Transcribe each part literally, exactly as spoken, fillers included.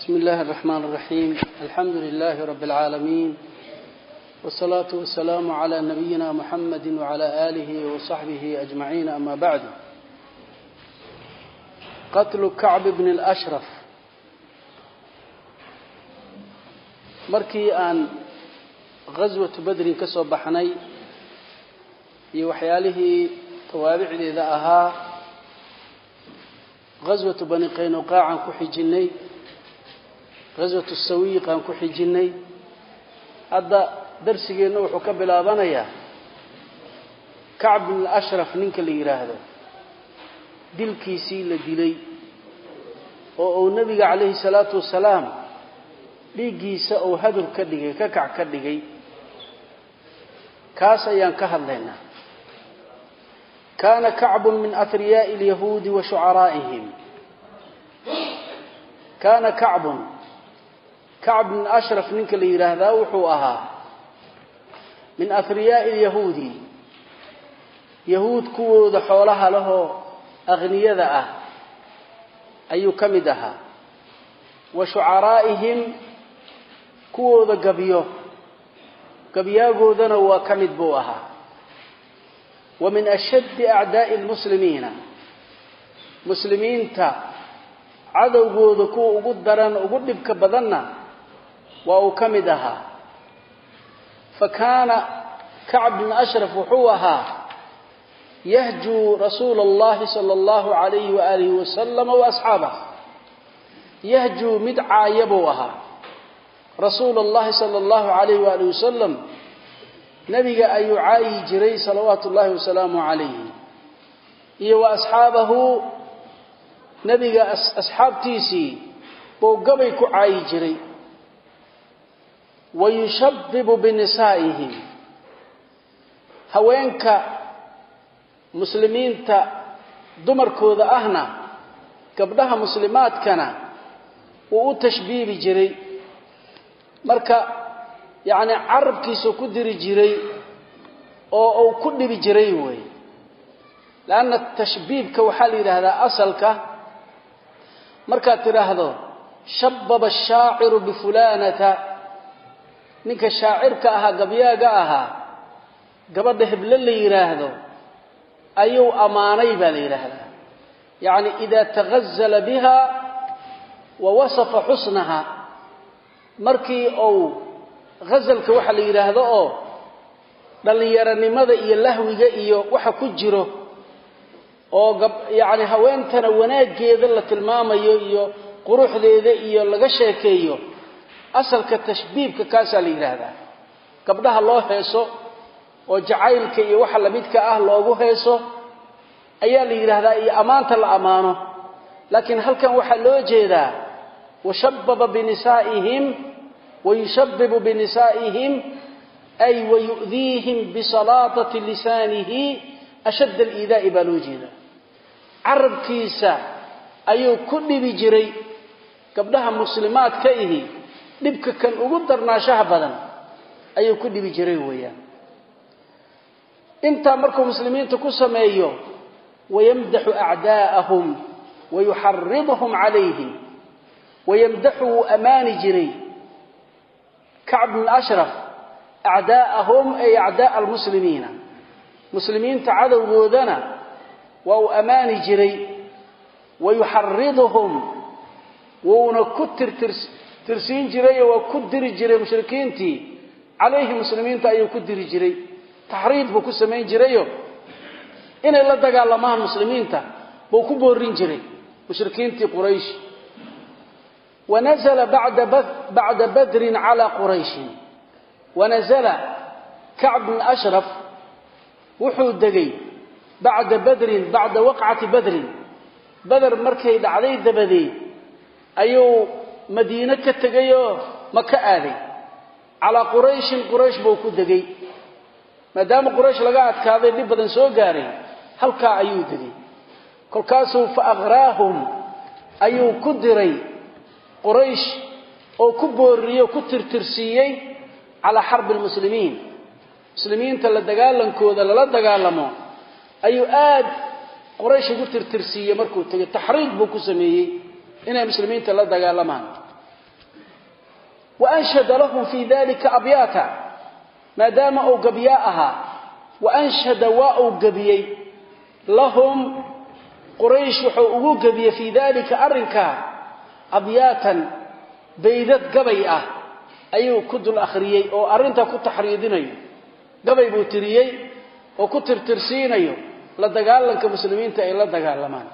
بسم الله الرحمن الرحيم. الحمد لله رب العالمين، والصلاة والسلام على نبينا محمد وعلى آله وصحبه أجمعين. أما بعد، قتل كعب بن الأشرف. markii aan غزوة بدر ka soo baxnay iyo waxyaalihii tawaabicdeeda ahaa غزوة بني قينقاع aan ku xijinay, غزوة السويق aan ku xijinay. hadda darsigeena wuxuu ka bilaabanayaa كعب بن الأشرف ninka la yiraahdo dilkiisii la dilay oo uu nabiga kaleey salaatu wasalaam dhigiisa oo hadur ka dhigay ka kac ka dhigay. kaas ayaan ka hadlaynaa. كان كعب من أثرياء اليهود وشعرائهم. كان كعب كعب بن أشرف منك اللي يراهدا وحوها من أثرياء اليهود، يهود كود حولها له أغنياء أي كمدها، وشعرائهم كود قبيو قبياغو ذنا وكمد بوها. ومن أشد أعداء المسلمين، مسلمين تا عدو قودكو وقدران وقدب كبدنا وأكمدها. فكان كعب بن أشرف وحوها يهجو رسول الله صلى الله عليه وآله وسلم وأصحابه، يهجو مدعى يبوها رسول الله صلى الله عليه وآله وسلم، نبي أي عاي جري صلوات الله وسلامه عليه إيه وأصحابه. نبي أصحاب تيسي بوقبيك عاي جري. ويشبب بنسائهم، هوينك مسلمين تا دمر كوذا أهنا قبلها مسلمات كان وتشبيب جري مركا يعني عرب كيسو كدري جري أو أو كدري جري وي. لأن التشبيب كوحالي هذا أصلك مركا ترى هذا شبب الشاعر بفلانة، نك الشاعر كأها قبيا كأها قبل هبل اللي يراهدو أيو أماني باليراهدا. يعني إذا تغزل بها ووصف حسنها مركي أو غزلك waxa la yiraahdo oo dhalinyaranimada iyo lahwiga iyo waxa ku jiro oo yaani haweentana wanaageeda la tilmaamayo iyo quruxdeeda iyo laga sheekeeyo. asalka tashbiibka kaas la yiraahdaa gabdhaha loo heeso oo jacaylka iyo waxa la midka ah loogu heeso ayaa la yiraahdaa iyo amaanta la amaano. laakiin halkan waxa loo jeedaa washabbaba binisaa'ihim ويشبب بنسائهم أي ويؤذيهم بسلاطة لسانه أشد الإيذاء بالوجيدا. عرب كيسا أيو كل بجري قبلها مسلمات كيه نبك كان أقدرنا شهبا أيو كل بجري ويا. انت أمركم مسلمين تكسم أيو ويمدح أعداءهم ويحرضهم عليهم ويمدحوا أمان جري. كعب بن الأشرف أعداءهم أي أعداء المسلمين، مسلمين تعالوا جودنا وأمان جري. ويحرضهم ونكتر ترسين جري وكدر جري مشركين تي عليه مسلمين تأيو كدر جري تحريض بكسمين جريو إن الله دقال الله المسلمين تا بوكبورين جري مشركين تي قريش. ونزل بعد بعد بدر على قريش. ونزل كعب بن أشرف وحود دقي بعد بدر بعد وقعة بدر. بدر مركي عليه دبدي أيو مدينة كتجيو مكة آلي على قريش. قريش بوكو دقي ما دام قريش لقات كذا اللي بدن سو جاري هل كا أيو دقي كل كاسو فأغراهم أيو كدري قريش أو كبوري وكتر ترسيي على حرب المسلمين. مسلمين تلا دجالن كودا لا دجالمو أيو آد quraysh ugu tirtirsiiyay markuu tagay taxriid buu ku sameeyay inay muslimiinta la dagaalamaan وأنشد لهم في ذلك أبياتا ما دام أو قبياءها وأنشد واو قبيي لهم قريش وحقوقو قبيي في ذلك أرنكا أبياتا بيدت قبيئة أيو كد الأخريي أو أرنتا كنت حريدين قبي بوتريي أو كتر ترسين أيو لدقال لك مسلمين تأي لدقال لمان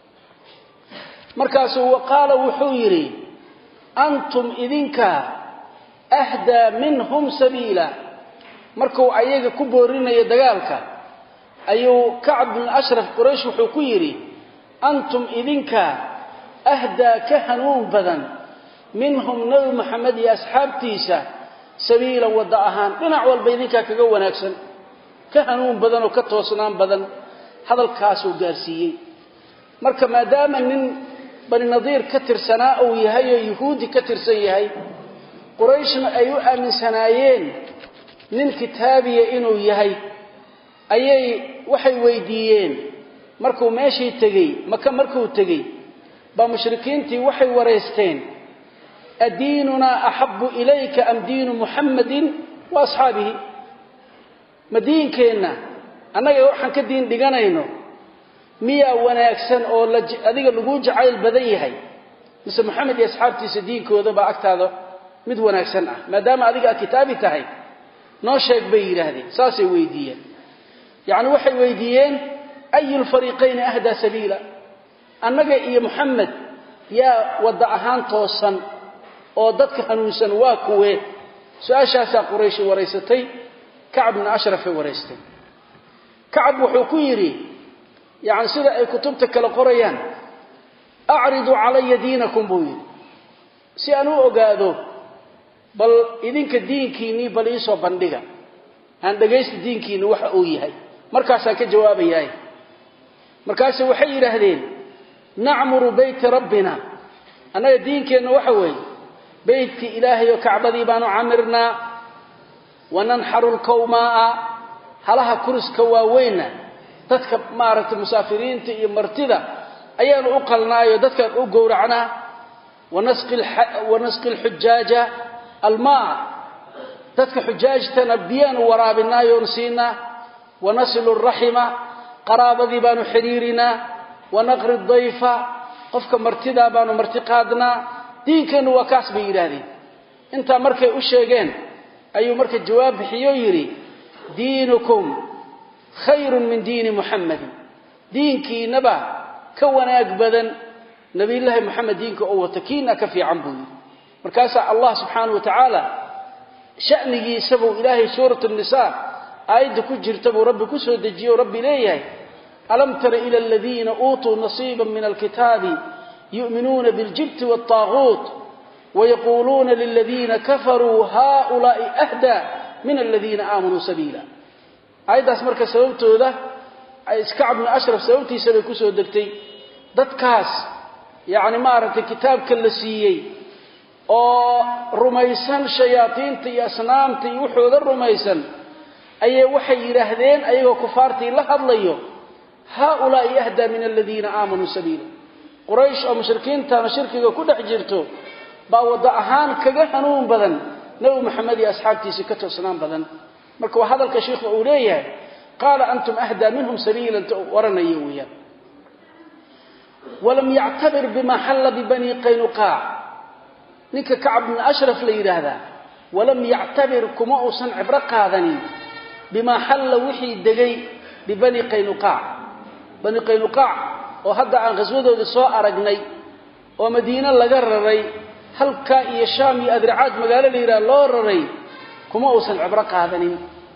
مركز وقال وحويري أنتم إذنك أهدى منهم سبيلا مركو أيها كبورين يدقالك أيو كعب بن أشرف قريش وحكويري أنتم إذنك أهدى كهنون بدن منهم نبي محمد يا أصحاب تيسا سبيلا ودعهان لنع والبينك كقوة ناكسا كهنون بدن وكتوصنان بدن هذا الكاسو قارسيي مركا ما دام من بني نظير كتر سناء ويهي يهودي كتر سيهي قريشنا أيوة من سنايين من كتابي إنو يهي أي وحي ويديين مركو ماشي تجي مكان مركو تجي بمشركين تي وحي وريستين أديننا أحب إليك أم دين محمد وأصحابه مدين كينا أنا يوحنا كدين دجانينو مية وناكسن أو لج أذيك اللجوج عيل بديهي مثل محمد يا أصحابتي سدينك وذا بعكت هذا مد وناكسن ما دام أذيك كتابي تهي ناشك بير هذه ساسي ويديين يعني وحي ويديين أي الفريقين أهدى سبيلا أنك يا محمد يا ودعهان توصن أو ضدك هنوسن واكوه سؤال شاسع قريش وريستي كعب بن أشرف وريستي كعب وحكيري يعني سيدة كتبتك لقريان أعرضوا علي دينكم بوين سيانو أقادو بل إذنك الدين كيني بل إيسو بندقا عند قيس الدين كيني وحقوي هاي مركاسا كجوابي هاي مركاسا وحي لهذين نعمر بيت ربنا أنا الدين كيني وحوي بيت إلهي وكعب ذيبان عمرنا وننحر الكوماء هلها كرس كواوينا dadka maaragta musaafiriinta iyo martida ayaan u qalnaayo dadka u gowracna wanasqil wanasqil hujjaja almaa dadka hujjaajtana biyaan waraabinaayo siina wanasilu arrahima qarabadi baanu xiriirina wanaqri dhayfa qofka martida baanu marti qaadna diinkeenu waa kaas bay yiraahdeen inta markay u sheegeen ayuu marka jawaab bixiyo yiri diinukum خير من دين محمد دينك نبا كوناك بدن نبي الله محمد دينك أو تكينك في عنبه مركاسة الله سبحانه وتعالى شأنه سبو إلهي سورة النساء آيد كجر تبو رب كسو دجيو رب ليه ألم تر إلى الذين أوتوا نصيبا من الكتاب يؤمنون بالجبت والطاغوت ويقولون للذين كفروا هؤلاء أهدى من الذين آمنوا سبيلا aydaas marka sababtooda ay iskacab ibn ashraf sababtiisa bay ku soo degtay dadkaas yaani ma aragtay kitaabka la siiyay oo rumaysan shayaatiinta iyo asnaamta iyo wuxuuda rumaysan ayay waxay yiraahdeen ayagoo kufaartii la hadlayo haula yahda min alladina aamanu sabila quraysh oo mushrikiinta shirkiga ku dhex jirto baa wada ahaan kaga hanuun badan nabi maxamed iyo asxaabtiisa ka toosnaan badan marka waxa hadalka sheekhu uu leeyahay qala antum ahda minhum sabilan waranayo wiya walam ya'tabir bima halla bi bani qaynuqa ninka ka'b ibn ashraf la yiraahda walam ya'tabir kuma usan ibra qaadani bima halla wixii dagay bi bani qaynuqa bani qaynuqa oo hadda aan qaswadooda soo aragnay oo madiina laga raray halka iyo shaam iyo adraad magaalo la yiraahdo loo raray كما أوصل عبرة قادنين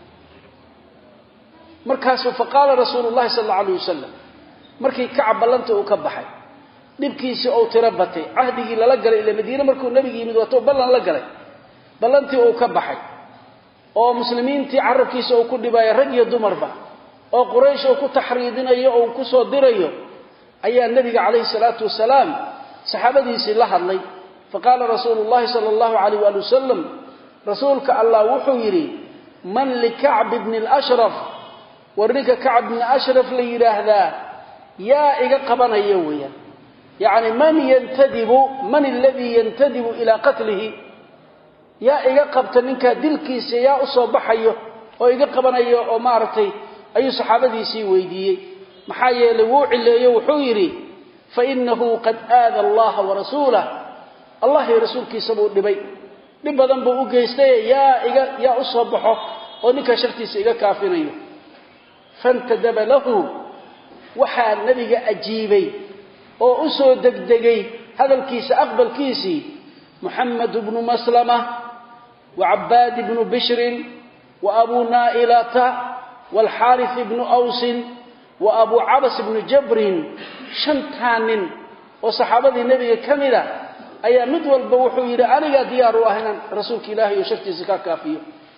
مركز فقال رسول الله صلى الله عليه وسلم مركي كعب بلنته وكبحي نبكيسي أو تربتي عهده للقل إلى مدينة مركو النبي يمد وطوب بلن لقل بلنته وكبحي أو مسلمين تعرف كيسي أو كل بايا رجي الدمر با أو قريش أو كتحريدين أو كسودر أي النبي عليه الصلاة والسلام صحابة يسي الله الله فقال رسول الله صلى الله عليه وآله وسلم رسولك الله وحيري من لكعب بن الأشرف ورنك كعب بن الأشرف ليرهذا يا إيقا قبنا يويا يعني من ينتدب من الذي ينتدب إلى قتله yaa iga qabta ninka dilkiisa yaa u soo baxayo oo iga qabanayo oo maartay ayuu saxaabadiisii weydiiyay maxaa yeelay wuu cileeyo wuxuu yiri fa innahu qad aada Allah wa rasuulahu Allah iyo rasuulkiisa buu dhibay dib badan buu u geystay yaa iga yaa u soo baxo oo ninka shartiisa iga kaafinayo fantadaba lahu waxa nabiga ajiibay oo u soo degdegay hadalkiisa aqbalkiisi محمد بن مسلمة وعباد بن بشر وأبو نائلة والحارث بن أوس وأبو عبس بن جبر شنتان وصحابة النبي كاملة أي مدول بوحو إلى أنا ديار أهنا رسولك الله يشفت زكاة كافية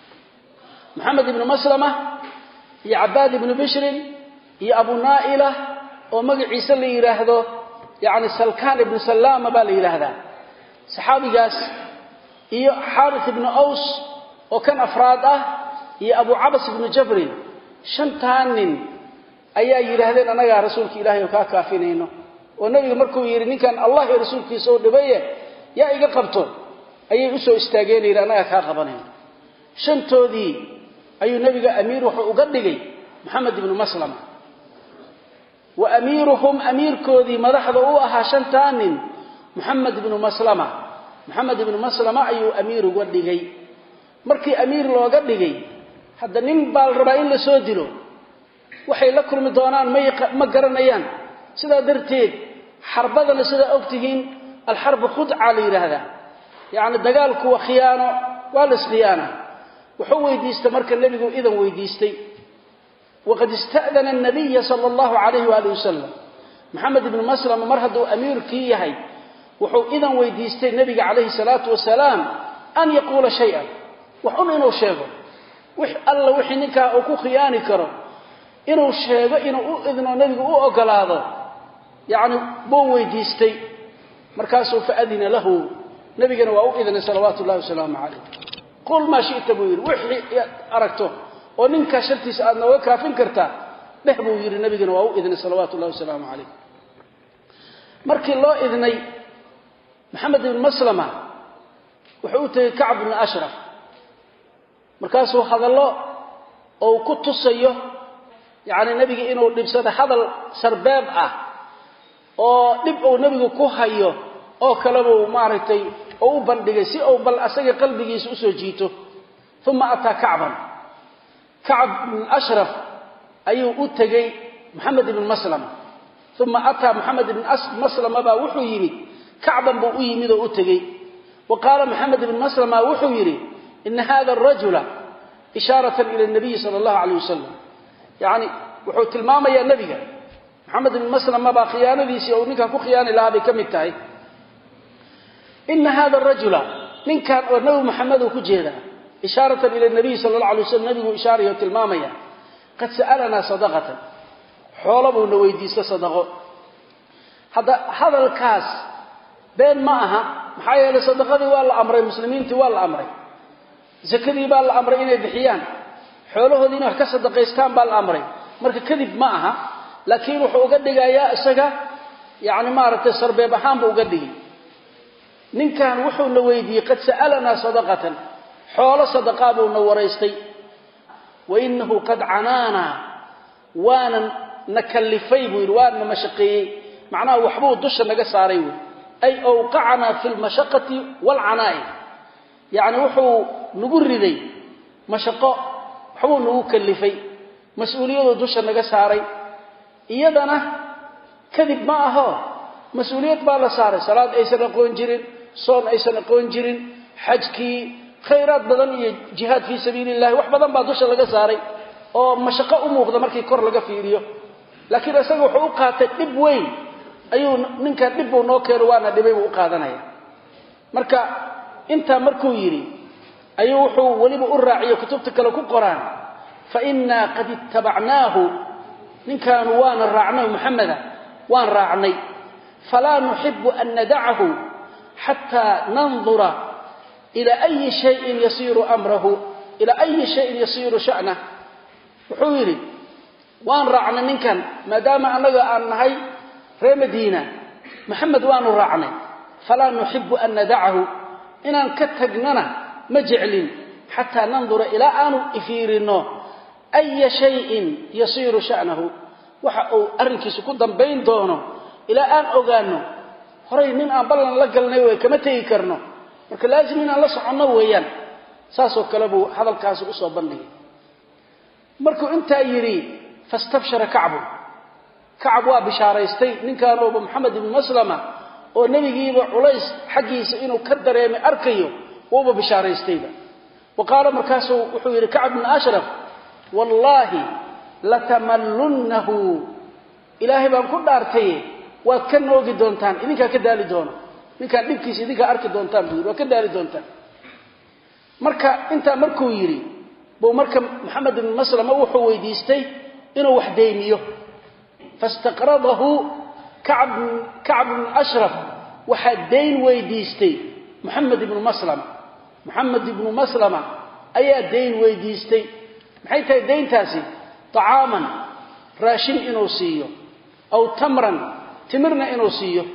محمد بن مسلمة يا عباد بن بشر يا أبو نائلة ومقع عيسى اللي يراهده يعني سلكان بن سلام بالي يراهده saxaabigaas iyo Harith ibn Aws oo kan afraad ah iyo Abu Abbas ibn Jabr shantaan nin ayaa yiraahdeen anaga rasuulka Ilaahay ka kaafinayno oo nabiga markuu yiri ninkan Allah iyo rasuulkiisa oo dhibay yaa iga qabto ayay u soo istaageen ila anaga ka qabanayno shantoodii ayuu nabiga amiir wuxuu uga dhigay Muhammad ibn Maslama wa amiruhum amirkoodii madaxda uu ahaa shantaan nin محمد بن مسلمة محمد بن مسلمة أيو أمير ودقي مركي أمير لو قدقي هذا نمبال ربعين لسودلو وحي لكل مدونان ما قرنيان سيدا درتين حربذا لسيدا أكتهين الحرب خدعة لهذا يعني دقالك وخيانة والس خيانة وحو يديست مركا النبي إذا ويديستي وقد استأذن النبي صلى الله عليه وآله وسلم محمد بن مسلمة مرهد أمير كيهي وحو إذا ويديستي النبي عليه الصلاة والسلام أن يقول شيئا وحن إنه شيئا وح الله وحي نكا أكو خياني كرم إنه شيئا إنه إذن النبي أقل هذا يعني بو ويديستي مركاسه فأذن له نبي قالوا إذن صلوات الله وسلامه عليه قل ما شئت بوير وحي أركته وننكا شرتي سألنا وكافين كرتا به بوير النبي قالوا إذن صلوات الله وسلامه عليه مركي الله إذني محمد بن مسلمة وحوته كعب بن أشرف مركاسه هذا الله أو كنت صيه يعني النبي إنه لبسه هذا سرباب أه أو لب أو نبي كوهيه أو كلامه معرتي أو بلدجسي أو بل أسجى قلبي يسوس جيته ثم أتى كعبا كعب بن أشرف أيه أتجي محمد بن مسلمة ثم أتى محمد بن مسلمة بوحو يمي كعبا بو يميد او تغي وقال محمد بن مسلمة وحو يري ان هذا الرجل اشاره الى النبي صلى الله عليه وسلم يعني وحو تلمام يا نبي محمد بن مسلمة با خيانتيسي او نكا كو خيانه لا بي كميتاي ان هذا الرجل من كان نبي محمد كو جيدا اشاره الى النبي صلى الله عليه وسلم نبي اشاره تلمام يا قد سالنا صدقه حولبو نويديسه صدقه هذا هذا الكاس بين معها محايا لصدقتي والأمر المسلمين تول الأمر زكدي بالأمر إني بحيان حوله دينه كصدقيستان بالأمر مرك كذب معها لكن وحو قدقا يا إساقا يعني ما رتصر بيبحان بو قدقي نين كان وحو نويدي قد سألنا صدقة حول صدقاء بو نوريستي وإنه قد عنانا وانا نكلفي بو وانا مشقي معناه وحبو الدش نقصاريو أي أوقعنا في المشقة والعناء يعني وحو نقردي مشقة وحو نوكلفي مسؤولية دوشة نقصاري إيادنا كذب معها مسؤولية بالا ساري صلاة أيسا نقون جرين صون أيسا نقون جرين حجكي خيرات بدن جهاد في سبيل الله وحبادن با دوشة نقصاري أو مشقة أموك دماركي كور لغا فيريو لكن أساق وحو قاتل نبوين ayuu ninka dib uu noo keeno waana dibay uu qaadanaya marka inta markuu yiri ayuu wuxuu waliba u raaciyo kutubta kale ku qoraan fa inna qad ittaba'nahu ninkan waana raacnay muhammada waan raacnay fala nuhibbu an nad'ahu hatta nanzura ila ayi shay'in yasiru amruhu ila ayi shay'in yasiru sha'nahu wuxuu yiri waan raacnay ninkan maadaama anaga aan nahay في مدينة محمد وانو راعنا فلا نحب أن ندعه إن كتقننا مجعلين حتى ننظر إلى أن إفيرنا أي شيء يصير شأنه وحقوا أرنكيس كدن بين دونه إلى أن أغانه هري من أبلنا لقلنا وكما تيكرنا marka laazim in la socono weeyaan saaso kale buu hadalkaas u soo bandhigay markuu inta yiri fastabshara ka'b ka'b waa bishaaraystay ninkaan oo Muhammad ibn Maslama oo nabigiiba culays xaqiisa inuu ka dareemay arkayo oo bishaaraystayba waqala markaasuu wuxuu yiri ka'b ibn ashraf wallahi la tamallunhu ilaahi baan ku dhaartay waa ka noogi doontaan idinka ka daali doona ninkaan dhibkiisa idinka arki doontaan buu waa ka daali doontaan marka inta markuu yiri buu marka Muhammad ibn Maslama wuxuu weydiistay inuu wax deymiyo fastaqradahu Ka'b Ka'b ibn Ashraf waxa deyn weydiistay Muhammad ibn Maslama Muhammad ibn Maslama ayaa deyn weydiistay maxay tahay deyntaasi طعاما raashin inuu siiyo aw tamran timirna inuu siiyo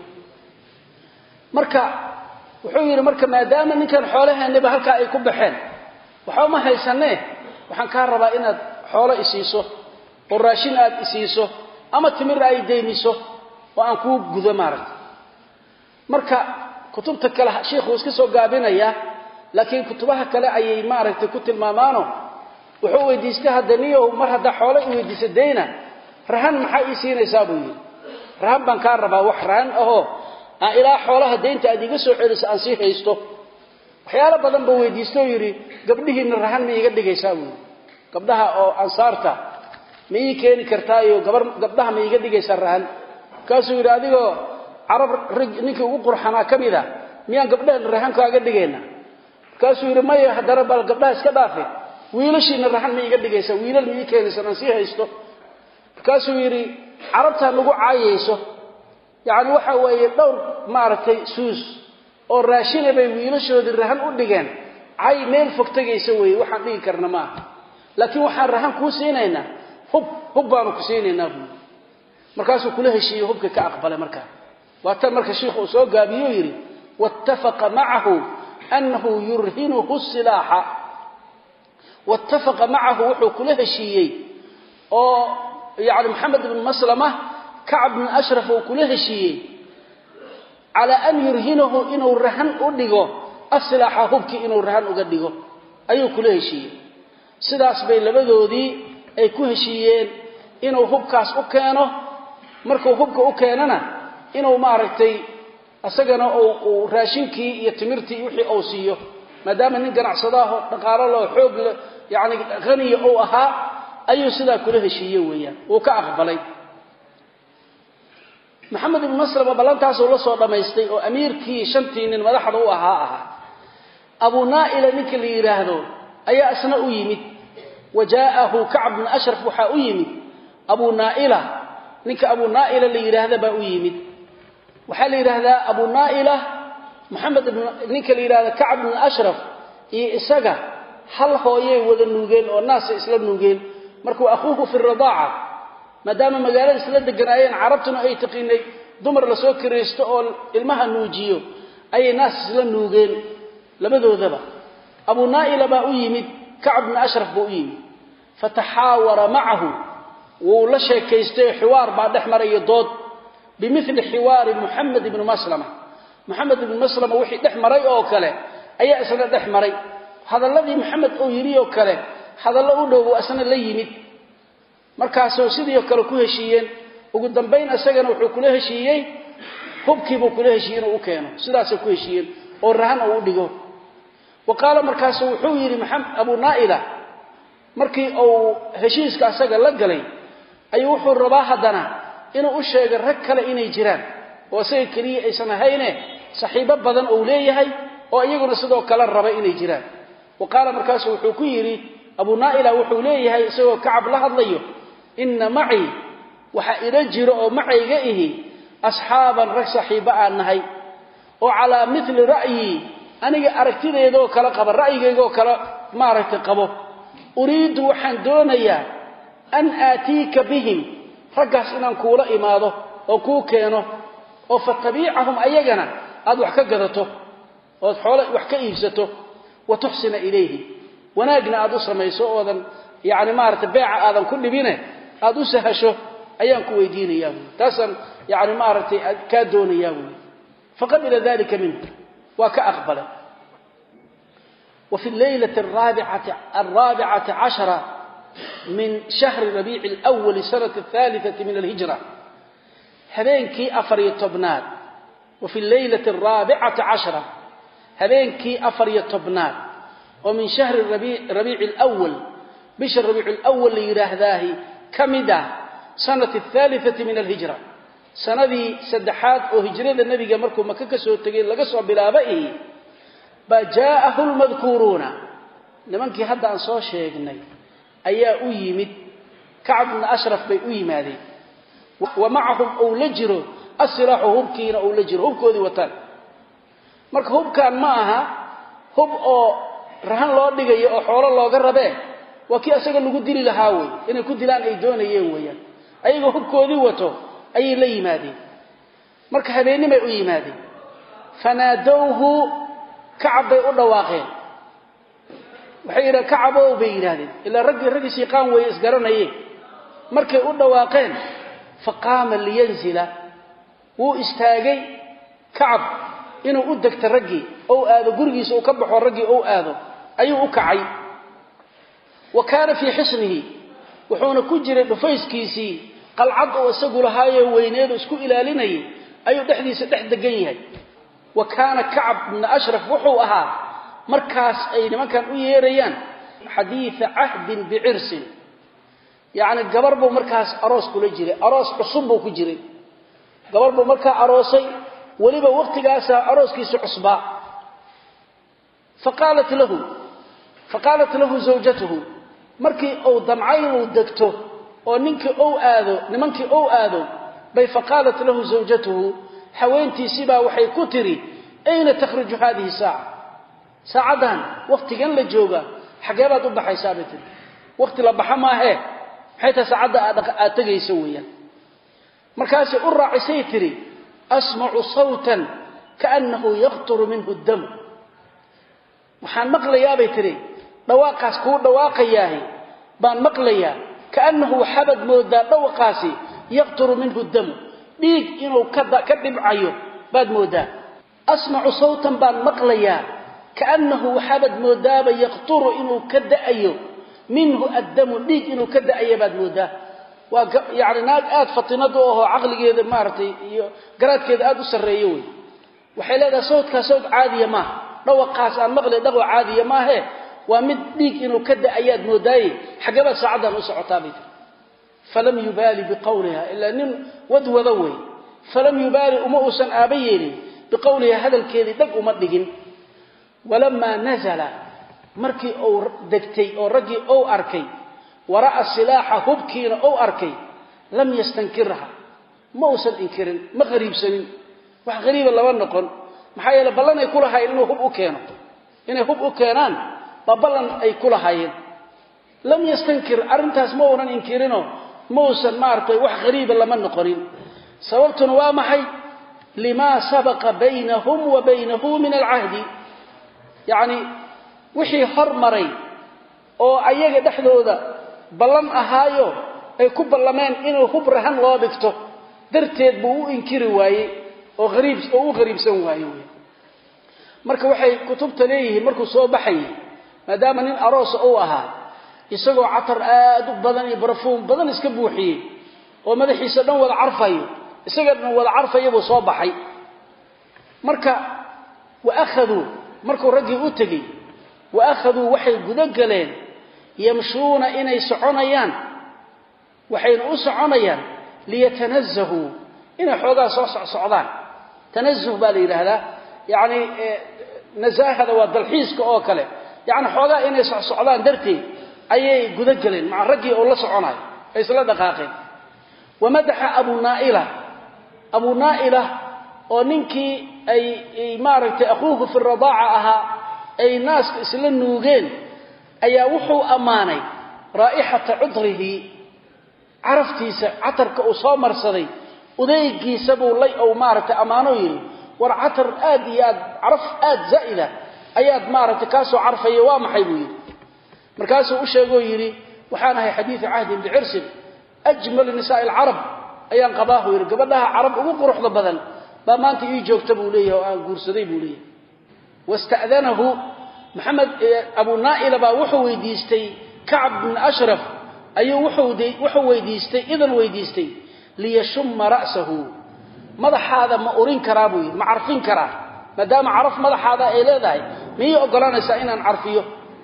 marka wuxuu yiri marka maadaama ninkan xoolaheennaba halka ay ku baxeen waxa ma haysanee waxaan ka rabaa inaad xoolo isiiso oo raashin aad isiiso ama timir ay deymiso oo aan ku gudo maarag marka kutubta kale sheekhu iska soo gaabinaya laakiin kutubaha kale ayay maaragtay ku tilmaamaano wuxuu weydiistay hadaniyo mar hada xoolo u weydiisay deena rahan maxay isiinaysaa buu yiri rahan baan ka rabaa wax rahan ahoo aan ilaa xoolaha deynta adiga soo celiso aan si haysto waxyaalo badan buu weydiistay yiri gabdhihiina rahan ma iga dhigaysaa buu gabdhaha oo ansaarta ma ii keeni kartaa iyo gabar gabdhaha ma iga dhigaysaa rahan kaasuu yiri adigoo arab ninka ugu qurxana kamida miyaan gabdhaha rahan kaaga dhigayna kaasuu yiri ma yahay hadara bal gabdhaha iska dhaafay wiilashiina rahan ma iga dhigaysaa wiilal ma ii keenaysaa aan si haysto kaasuu yiri arabta nagu caayeyso يعني waxa weeye dhowr maartay suus oo raashin bay wiilashoodii rahan u dhigeen ay meel fog tagaysa weey waxaan dhigi karna ma laakiin waxaan rahan ku siinayna hub hub baan ku siinayna markaasuu kula heshiiyay hubka ka aqbalay markaa waata marka sheekhu soo gaabiyo yiri wattafaqa ma'ahu annahu yurhinuhu silaha wattafaqa ma'ahu wuxuu kula heshiiyay oo yaani Muhammad ibn Maslama كعب بن أشرف وكله شيء على أن يرهنه إنه رهن أدقه السلاح هبك إنه رهن أدقه أيه كله شيء سداس بين لبدو دي أي كله شيئين إنه هبكاس أكانه مركو هبك أكاننا إنه معرفتي أسجنا أو راشنكي يتمرتي يحي أوصيه ما دام نقنع صداه نقال له حب يعني غني أو أها أيه سدا كله شيء ويا وكأقبلي محمد بن مسلم بلانتاس oo la soo dhameystay oo amiirkii shantii nin madaxda u ahaa aha Abu Naila ninka la yiraahdo ayaa asna u yimid wajaahu Ka'b ibn Ashraf waxa u yimid Abu Naila ninka Abu Naila la yiraahdo ba u yimid waxa la yiraahdaa Abu Naila Muhammad ibn ninka la yiraahdo Ka'b ibn Ashraf iyo isaga hal hooyay wada nuugeen oo naas isla nuugeen markuu akhuuhu fi ridaa'a maadaama magaalada isla deganaayeen carabtuna ay taqiinay dumar la soo kireysto oo ilmaha nuujiyo ay naas isla nuugeen labadoodaba Abu Naila ba u yimid Ka'b ibn Ashraf buu yimid fatahawara ma'ahu wuu la sheekaystay xiwaar baa dhaxmaray dood bimithli xiwaar Muhammad ibn Maslama Muhammad ibn Maslama wixii dhaxmaray oo kale ayaa isla dhaxmaray hadalladii Muhammad oo yiri oo kale hadallo u dhow asna la yimid markaasoo sidii kale ku heshiiyeen ugu dambeyn asagana wuxuu kula heshiiyay hubkiibu kula heshiiyeen oo u keeno sidaas ku heshiiyeen oo rahan oo u dhigo waqala markaasoo wuxuu yiri Muhammad Abu Naila markii uu heshiiska asaga la galay ayuu wuxuu rabaa hadana inuu u sheego rag kale inay jiraan oo say kaliya aysan hayne saxiibo badan oo leeyahay oo iyaguna sidoo kale raba inay jiraan waqala markaasoo wuxuu ku yiri Abu Naila wuxuu leeyahay isagoo Ka'b la hadlayo inna ma'i waxa ila jiro oo macayga ihi asxaaban rag saxiiba aan nahay oo ala mithli ra'yi aniga aragtideedo kala qaba ra'yigaygo kala maaragtay qabo uriidu waxaan doonayaa an aatika bihim ragaas inaan kuula imaado oo ku keeno oo fatabiicahum ayagana aad wax ka gadato oo xoolo wax ka iibsato وتحسن إليه وناقنا أدو سميسو أوذن يعني مارت بيع آذن كل بينه أدو سهشه أيام كويدين إياه تاسا يعني مارت كادون إياه فقبل ذلك منه وكأقبله وفي الليلة الرابعة الرابعة عشرة من شهر ربيع الأول سنة الثالثة من الهجرة هبينكي أفري طبنات وفي الليلة الرابعة عشرة هبينكي أفري طبنات ومن شهر الربيع ربيع الأول بشهر ربيع الأول ليراه ذاهي كمدا سنة الثالثة من الهجرة سنة ذي سدحات وهجرة النبي جمركم مككسو تجين لقصوا بلابئه بجاءه المذكورون لمنكي هذا عن صوت شيء أيا أيمد كعب بن أشرف بي أيمادي ومعهم أولجروا السلاح هبكين أولجروا هبكوا ذي وطن مرك هب كان معها هب أو رهان الله دقي أو حول الله قربه وكي أسأل له قدري لهاوي إن كنت لان أيدون يويا أيه هبكوا ذي وطن أي لا يمادي مرك هبيني ما أيمادي فنادوه كعب بي أدواقين وحيرا كعبوا بينادين إلا رجل رجل سيقام ويسقرنيه مركي أدواقين فقام لينزل واستاغي كعب إنه أدك ترجي أو آذو قرقيس أو كبح الرجي أو آذو أي أكعي وكان في حصنه وحون كجر بفيس كيسي قلعد وسقل هاي وينيد اسكو إلى لني أي دحدي سدحد جيه وكان كعب من أشرف وحوها مركز أي ما كان ويريان حديث عهد بعرس يعني قبربو مركز أروس كل جري أروس عصبو كجري قبربو مركز أروسي ولبا وقت قاسا أروس كيس عصبا فقالت له فقالت له زوجته مركي أو دمعين ودكته أو ننك أو آذو نمنك أو آذو بي فقالت له زوجته حوينتي سبا وحي كتري أين تخرج هذه الساعة ساعدان وقت قال لجوغا حقيبات أبحي سابتين وقت لبحا ما هي حيث ساعد أتقي سويا مركاسي أرى سيتري أسمع صوتا كأنه يقطر منه الدم وحان مقليا بيتري دواقاس كو دواقياهي بان مقليا كأنه حبد مودا دواقاسي يقطر منه الدم ديك إنه كدب عيو بعد مودا أسمع صوتا بان مقليا كأنه حبد مودا يقطر إنه كدأيو منه الدم ديك إنه كدأي بعد مودا يعني ناق آد فطنته وهو عقل كذا مارتي قرات كذا آد وسريوي وحيلا صوت كصوت عادية ما دواقاس عن مقلي دغو عادية ما هي ومد ديك إنه كدأ أياد موداي حقبت سعدا وسعطابت فلم يبالي بقولها إلا نم ودو ذوي فلم يبالي أمؤسا آبيني بقولها هذا الكيدي دق ومدقين ولما نزل مركي أو دكتي أو رجي أو أركي ورأى السلاح هبكين أو أركي لم يستنكرها موسى إنكرن مغريب سنين وغريب الله ونقل محايا لبلان يقولها إنه هب أكينا إنه هب أكينان ببلان أي كلها لم يستنكر أرنتاس مونا إنكرنه موسى مارتي وح غريب الله من نقرين سببت نوامحي لما سبق بينهم وبينه من العهد يعني وحي هرمري أو أيها دحدو ذا بلان أهايو أي كبلمان إنه خبرهن الله بكته درتيد بو إنكري واي أو غريب أو غريب سواي marka waxay kutubta leeyihiin markuu soo baxay maadaama nin aroos oo ahaa isagoo catar aad u badan iyo barfuum badan iska buuxiyay oo madaxiisa dhan wada carfayo isaga dhan wada carfayo buu soo baxay marka waakhaduu markuu ragii u tagay waakhaduu waxay guda galeen yamshuuna inay soconayaan waxayna u soconayaan liyatanazzahu ina xoogaa soo socdaan tanazzuh baa la yiraahdaa يعني نزاهه ودلحيسك oo kale يعني xogaa inay socdaan dartii ayay guda galeen ma ragii oo la soconay ay isla dhaqaaqeen wamadaha abu naila abu naila oo ninkii ay maaragtay akhuuhu fi ridaa aha ay naas isla nuugeen ayaa wuxuu amaanay raa'ihata udrihi araftiisa atarka oo soo marsaday udaygiisa buu lay oo maaragtay amaano yiri ورعتر آديات عرف آد زائدة ayaad maaragtay ka soo carfay waa maxay buu yiri markaas uu sheego yiri waxaan ahay xadiis ahdi bi'irs ajmal nisaa al-arab ayaan qabaahu yiri gabadha arab ugu quruxda badan ba maanta ii joogta buu leeyahay oo aan guursaday buu leeyahay wasta'danahu محمد أبو نائل با وحو ويديستي كعب بن أشرف أيو وحو, دي وحو ويديستي إذن ويديستي ليشم رأسه ماذا هذا ما أورين كرابوي ما عرفين كراه ما دام عرف ماذا هذا إلى ذاي مي أقلان سائنا عرفيه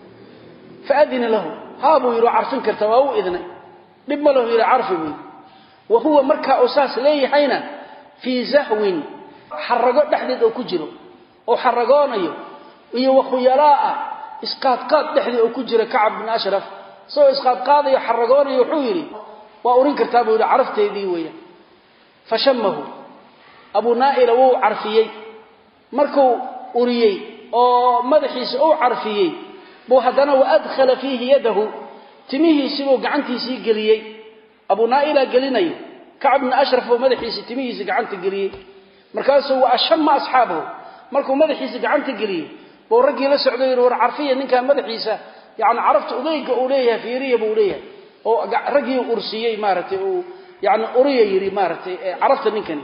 فأذن له هابو يرو عرفين كرتواو إذن لما له يرو عرفه وهو مركا أساس ليه حينا في زهو حرقات نحدد أو كجرو أو حرقان أيو iyo wakhuyalaa isqaad qaad dhexdii oo ku jira Kacab bin Ashraf soo isqaad qaadayo xaragoonayo wuxuu yiri waa urin kartaa buu yiri carafteedii weeyaan fashamahu Abu Naa'il wuu carfiyay markuu uriyay oo madaxiisa uu carfiyay buu hadana wa adkhala fihi yadahu timihiisa uu gacantiisa galiyay Abu Naa'il galinayo Kacab bin Ashraf oo madaxiisa timihiisa gacanta galiyay markaas uu ashamma asxaabu markuu madaxiisa gacanta galiyay boo ragii la socday inuu carfiye ninka madaxiisa yaani carafta udayga uu leeyahay fiiriye buu leeyahay oo ragii ursiyay maartay oo yaani uriye yiri maartay carafta ninkan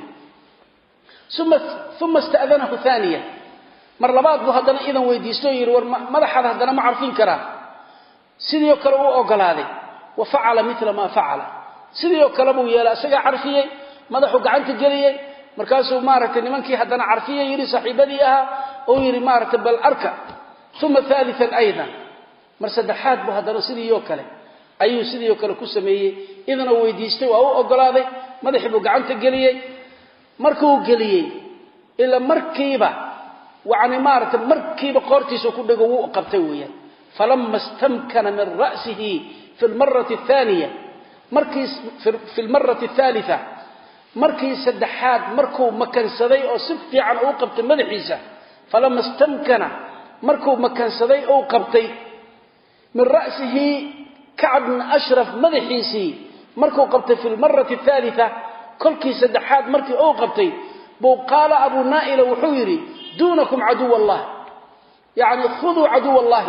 thumma thumma ista'danahu thaniya mar labaad buu hadana idan weydiisto yiri war madaxada hadana ma carfin kara sidoo kale uu ogolaaday wa faala mithla ma faala sidoo kale buu yeelay asaga carfiyay madaxu gacanta galiyay markaasuu maartay nimankii hadana carfiyay yiri saaxiibadii aha oo yiri maartay bal arka thumma thalithan aydan mar saddexaad buu hadana sidoo kale ayuu sidoo kale ku sameeyay idana weydiistay waa uu ogolaaday madaxii buu gacanta galiyay markuu galiyay ila markiiba waani maartay markiiba qoortiisa ku dhago uu qabtay weeyaan falamma istamkana min ra'sihi fi al-marrati ath-thaniya markii fi al-marrati ath-thalitha markii saddexaad markuu makansaday oo si fiican uu qabtay madaxiisa falamma istamkana markuu makansaday oo qabtay min ra'sihi Ka'b bin Ashraf madaxiisi markuu qabtay fi al-marrati ath-thalitha kulkii saddexaad markii uu qabtay buu qaala Abu Naa'il wuxuu yiri duunakum adu wallah yaani khudu adu wallah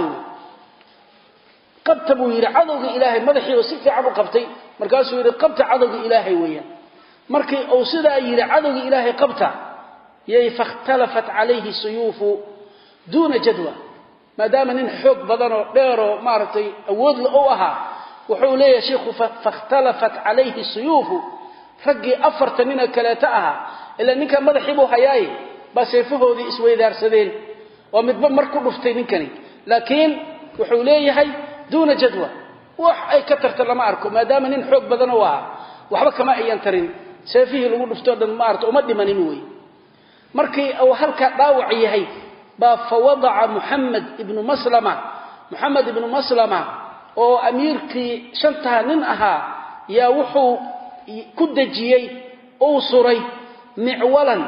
qabta buu yiri cadowga ilaahay madaxiisa si fiican u qabtay markaasuu yiri qabta cadowga ilaahay weeyaan markii uu sidaa yiri cadowga ilaahay qabta yay fakhtalafat alayhi suyufu duna jadwa maadaama nin xoog badan oo dheer oo maartay awood la oo aha wuxuu leeyahay sheekhu fakhtalafat alayhi suyufu ragii afartan nin kaleeta aha ila ninka madaxii buu hayay baseefahoodii isweydaarsadeen oo midba markuu dhuftay ninkani laakiin wuxuu leeyahay duna jadwa wax ay ka tarta lama arko maadaama nin xoog badan oo aha waxba kama ayan tarin seefihi lagu dhufto dhan maarto uma dhimanin way markii uu halka dhaawac yahay ba fawada'a Muhammad ibn Maslama Muhammad ibn Maslama oo amiirkii shanta nin aha yaa wuxuu ku dajiyay oo suray micwalan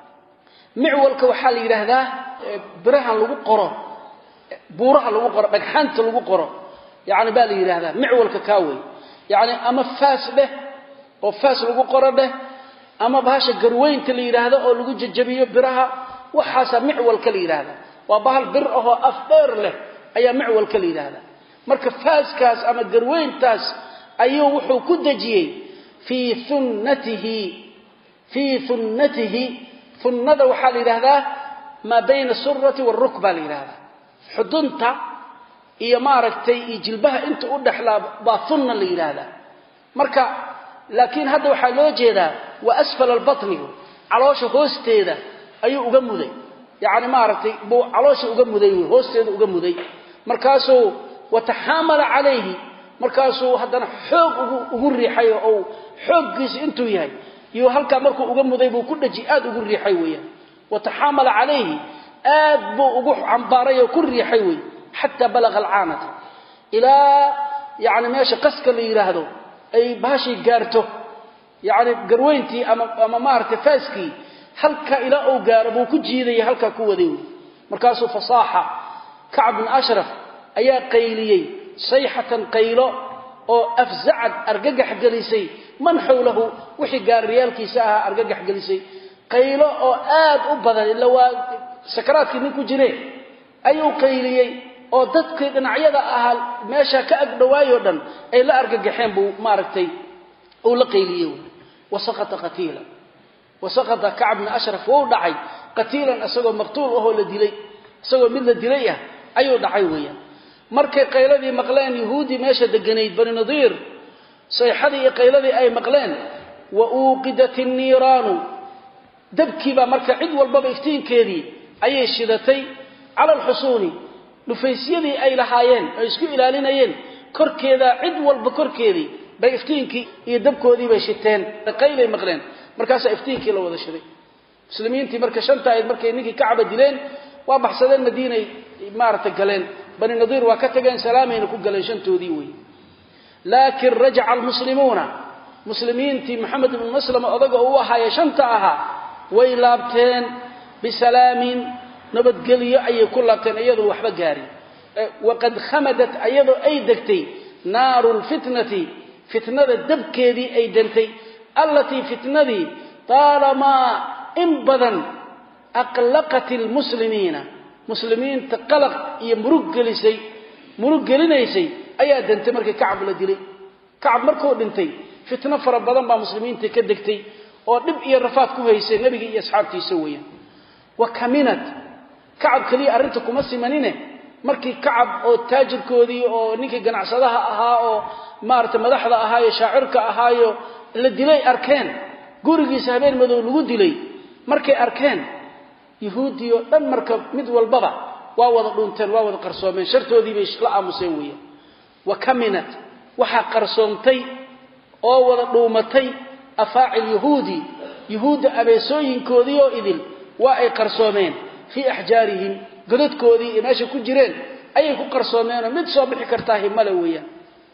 micwalka waxa la yiraahdaa biraha lagu qoro buuraha lagu qoro dhagxanta lagu qoro yaani baa la yiraahdaa micwalka kaaway yaani ama faas leh oo faas lagu qoro leh ama baasha garweynta la yiraahdo oo lagu jajabiyo biraha waxaasa micwal kala yiraahdo waa bahal bir oo af dheer leh ayaa micwal kala yiraahdo marka faaskaas ama garweyntaas ayuu wuxuu ku dajiyay fi sunnatihi fi sunnatihi sunnada waxa la yiraahdaa ma bayna surrati wal rukba la yiraahdaa xudunta iyo maaragtay jilbaha inta u dhaxlaa ba sunna la yiraahdaa marka laakiin hadda waxa loo jeedaa wa asfal al-batni caloosha hoosteeda ayuu uga muday yaani maartay buu caloosha uga muday hoosteeda uga muday markaasoo watahamala alayhi markaasoo hadana xoog ugu riixay oo xooggiis intuu yahay iyo halka markuu uga muday buu ku dhaji aad ugu riixay weeyaan watahamala alayhi aad buu ugu cambaaray oo ku riixay weey hatta balagha al-aanata ila yaani meesha qaska la yiraahdo ay baashi gaarto yaani garweyntii ama ama maartay faaskii halka ila oo gaaro buu ku jiiday halka ku waday markaasuu fasaaha Ka'b bin Ashraf ayaa qayliyay sayhatan qaylo oo afza'ad argagax galisay man hawlahu wixii gaariyalkiisa ah argagax galisay qaylo oo aad u badan ila waa sakaraadkii ninku jireen ayuu qayliyay oo dadkii dhinacyada ahaa meesha ka ag dhawaayo dhan ay la argagaxeen buu maaragtay oo la qayliyay wasaqata qatila wasaqata ka'b ibn ashraf oo dhacay qatilan asagoo maqtuul oo la dilay asagoo mid la dilay ah ayuu dhacay weeyaan markay qayladii maqleen yahuudi meesha deganayd bani nadiir sayxadii qayladii ay maqleen wa uqidat an-niran dabkiba marka cid walba iftiinkeedii ayay shidatay ala al-husuni dhufaysiyadii ay lahaayeen ay isku ilaalinayeen korkeeda cid walba korkeedii bay iftiinkii iyo dabkoodii bay shiteen qaylay maqleen markaas iftiinkii la wada shiday muslimiintii marka shanta ay markay ninkii kacba dileen waa baxsadeen madiinay maarta galeen bani nadiir waa ka tageen salaamayna ku galeen shantoodii way laakiin raja'a almuslimuuna muslimiintii maxamed ibn maslama odaga uu ahaa shanta aha way laabteen bisalaamin nabadgeliyo ay ku laabteen iyadoo waxba gaari waqad khamadat ayadoo ay degtay naarul fitnati fitnada dabkeedii ay dantay allati fitnadi talama in badan aqlaqat almuslimiina muslimiin taqalq iyo murug gelisay murug gelinaysay ayaa dantay markii kacab la dilay kacab markuu dhintay fitna fara badan baa muslimiinta ka degtay oo dib iyo rafaad ku haysay nabiga iyo asxaabtiisa weeyaan wa kaminat kacab kali arinta kuma simanine markii kacab oo taajirkoodii oo ninkii ganacsadaha ahaa oo maarta madaxda ahaa iyo shaacirka ahaa iyo la dilay arkeen gurigiisa habeen madow lagu dilay markay arkeen yahuudiyo dhan marka mid walbaba waa wada dhunteen waa wada qarsoomeen shartoodii bay la aamuseen weeyaan wa kaminat waxa qarsoontay oo wada dhuumatay afaa'il yahuudi yahuuda abeesooyinkoodii oo idil waa ay qarsoomeen fi ahjaarihim gadadkoodii ee meesha ku jireen ayay ku qarsoomeen mid soo bixi kartaa himala weeyaan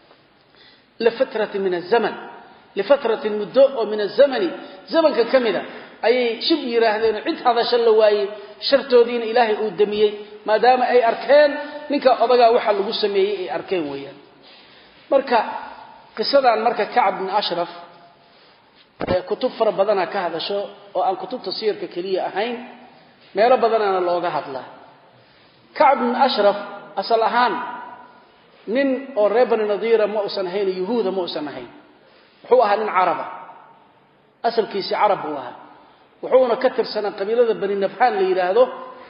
la fatrati min az-zaman li fatrati muddo oo min az-zamani zamanka kamida ayay shib yiraahdeen cid hadasha la waayay shartoodiina ilaahay uu damiyay maadaama ay arkeen ninka odaga waxa lagu sameeyay ay arkeen weeyaan marka qisadan marka ka'b ibn ashraf ee kutub fara badan ka hadasho oo aan kutub tafsiirka kaliya ahayn meelo badanana looga hadlaa ka'b ibn ashraf asal ahaan nin oo reer bani nadiira ma uusan ahayn yahuuda ma uusan ahayn wuxuu ahaa nin caraba asalkiisa carab uu ahaa wuxuuna ka tirsanaa qabiilada bani nafhaan la yiraahdo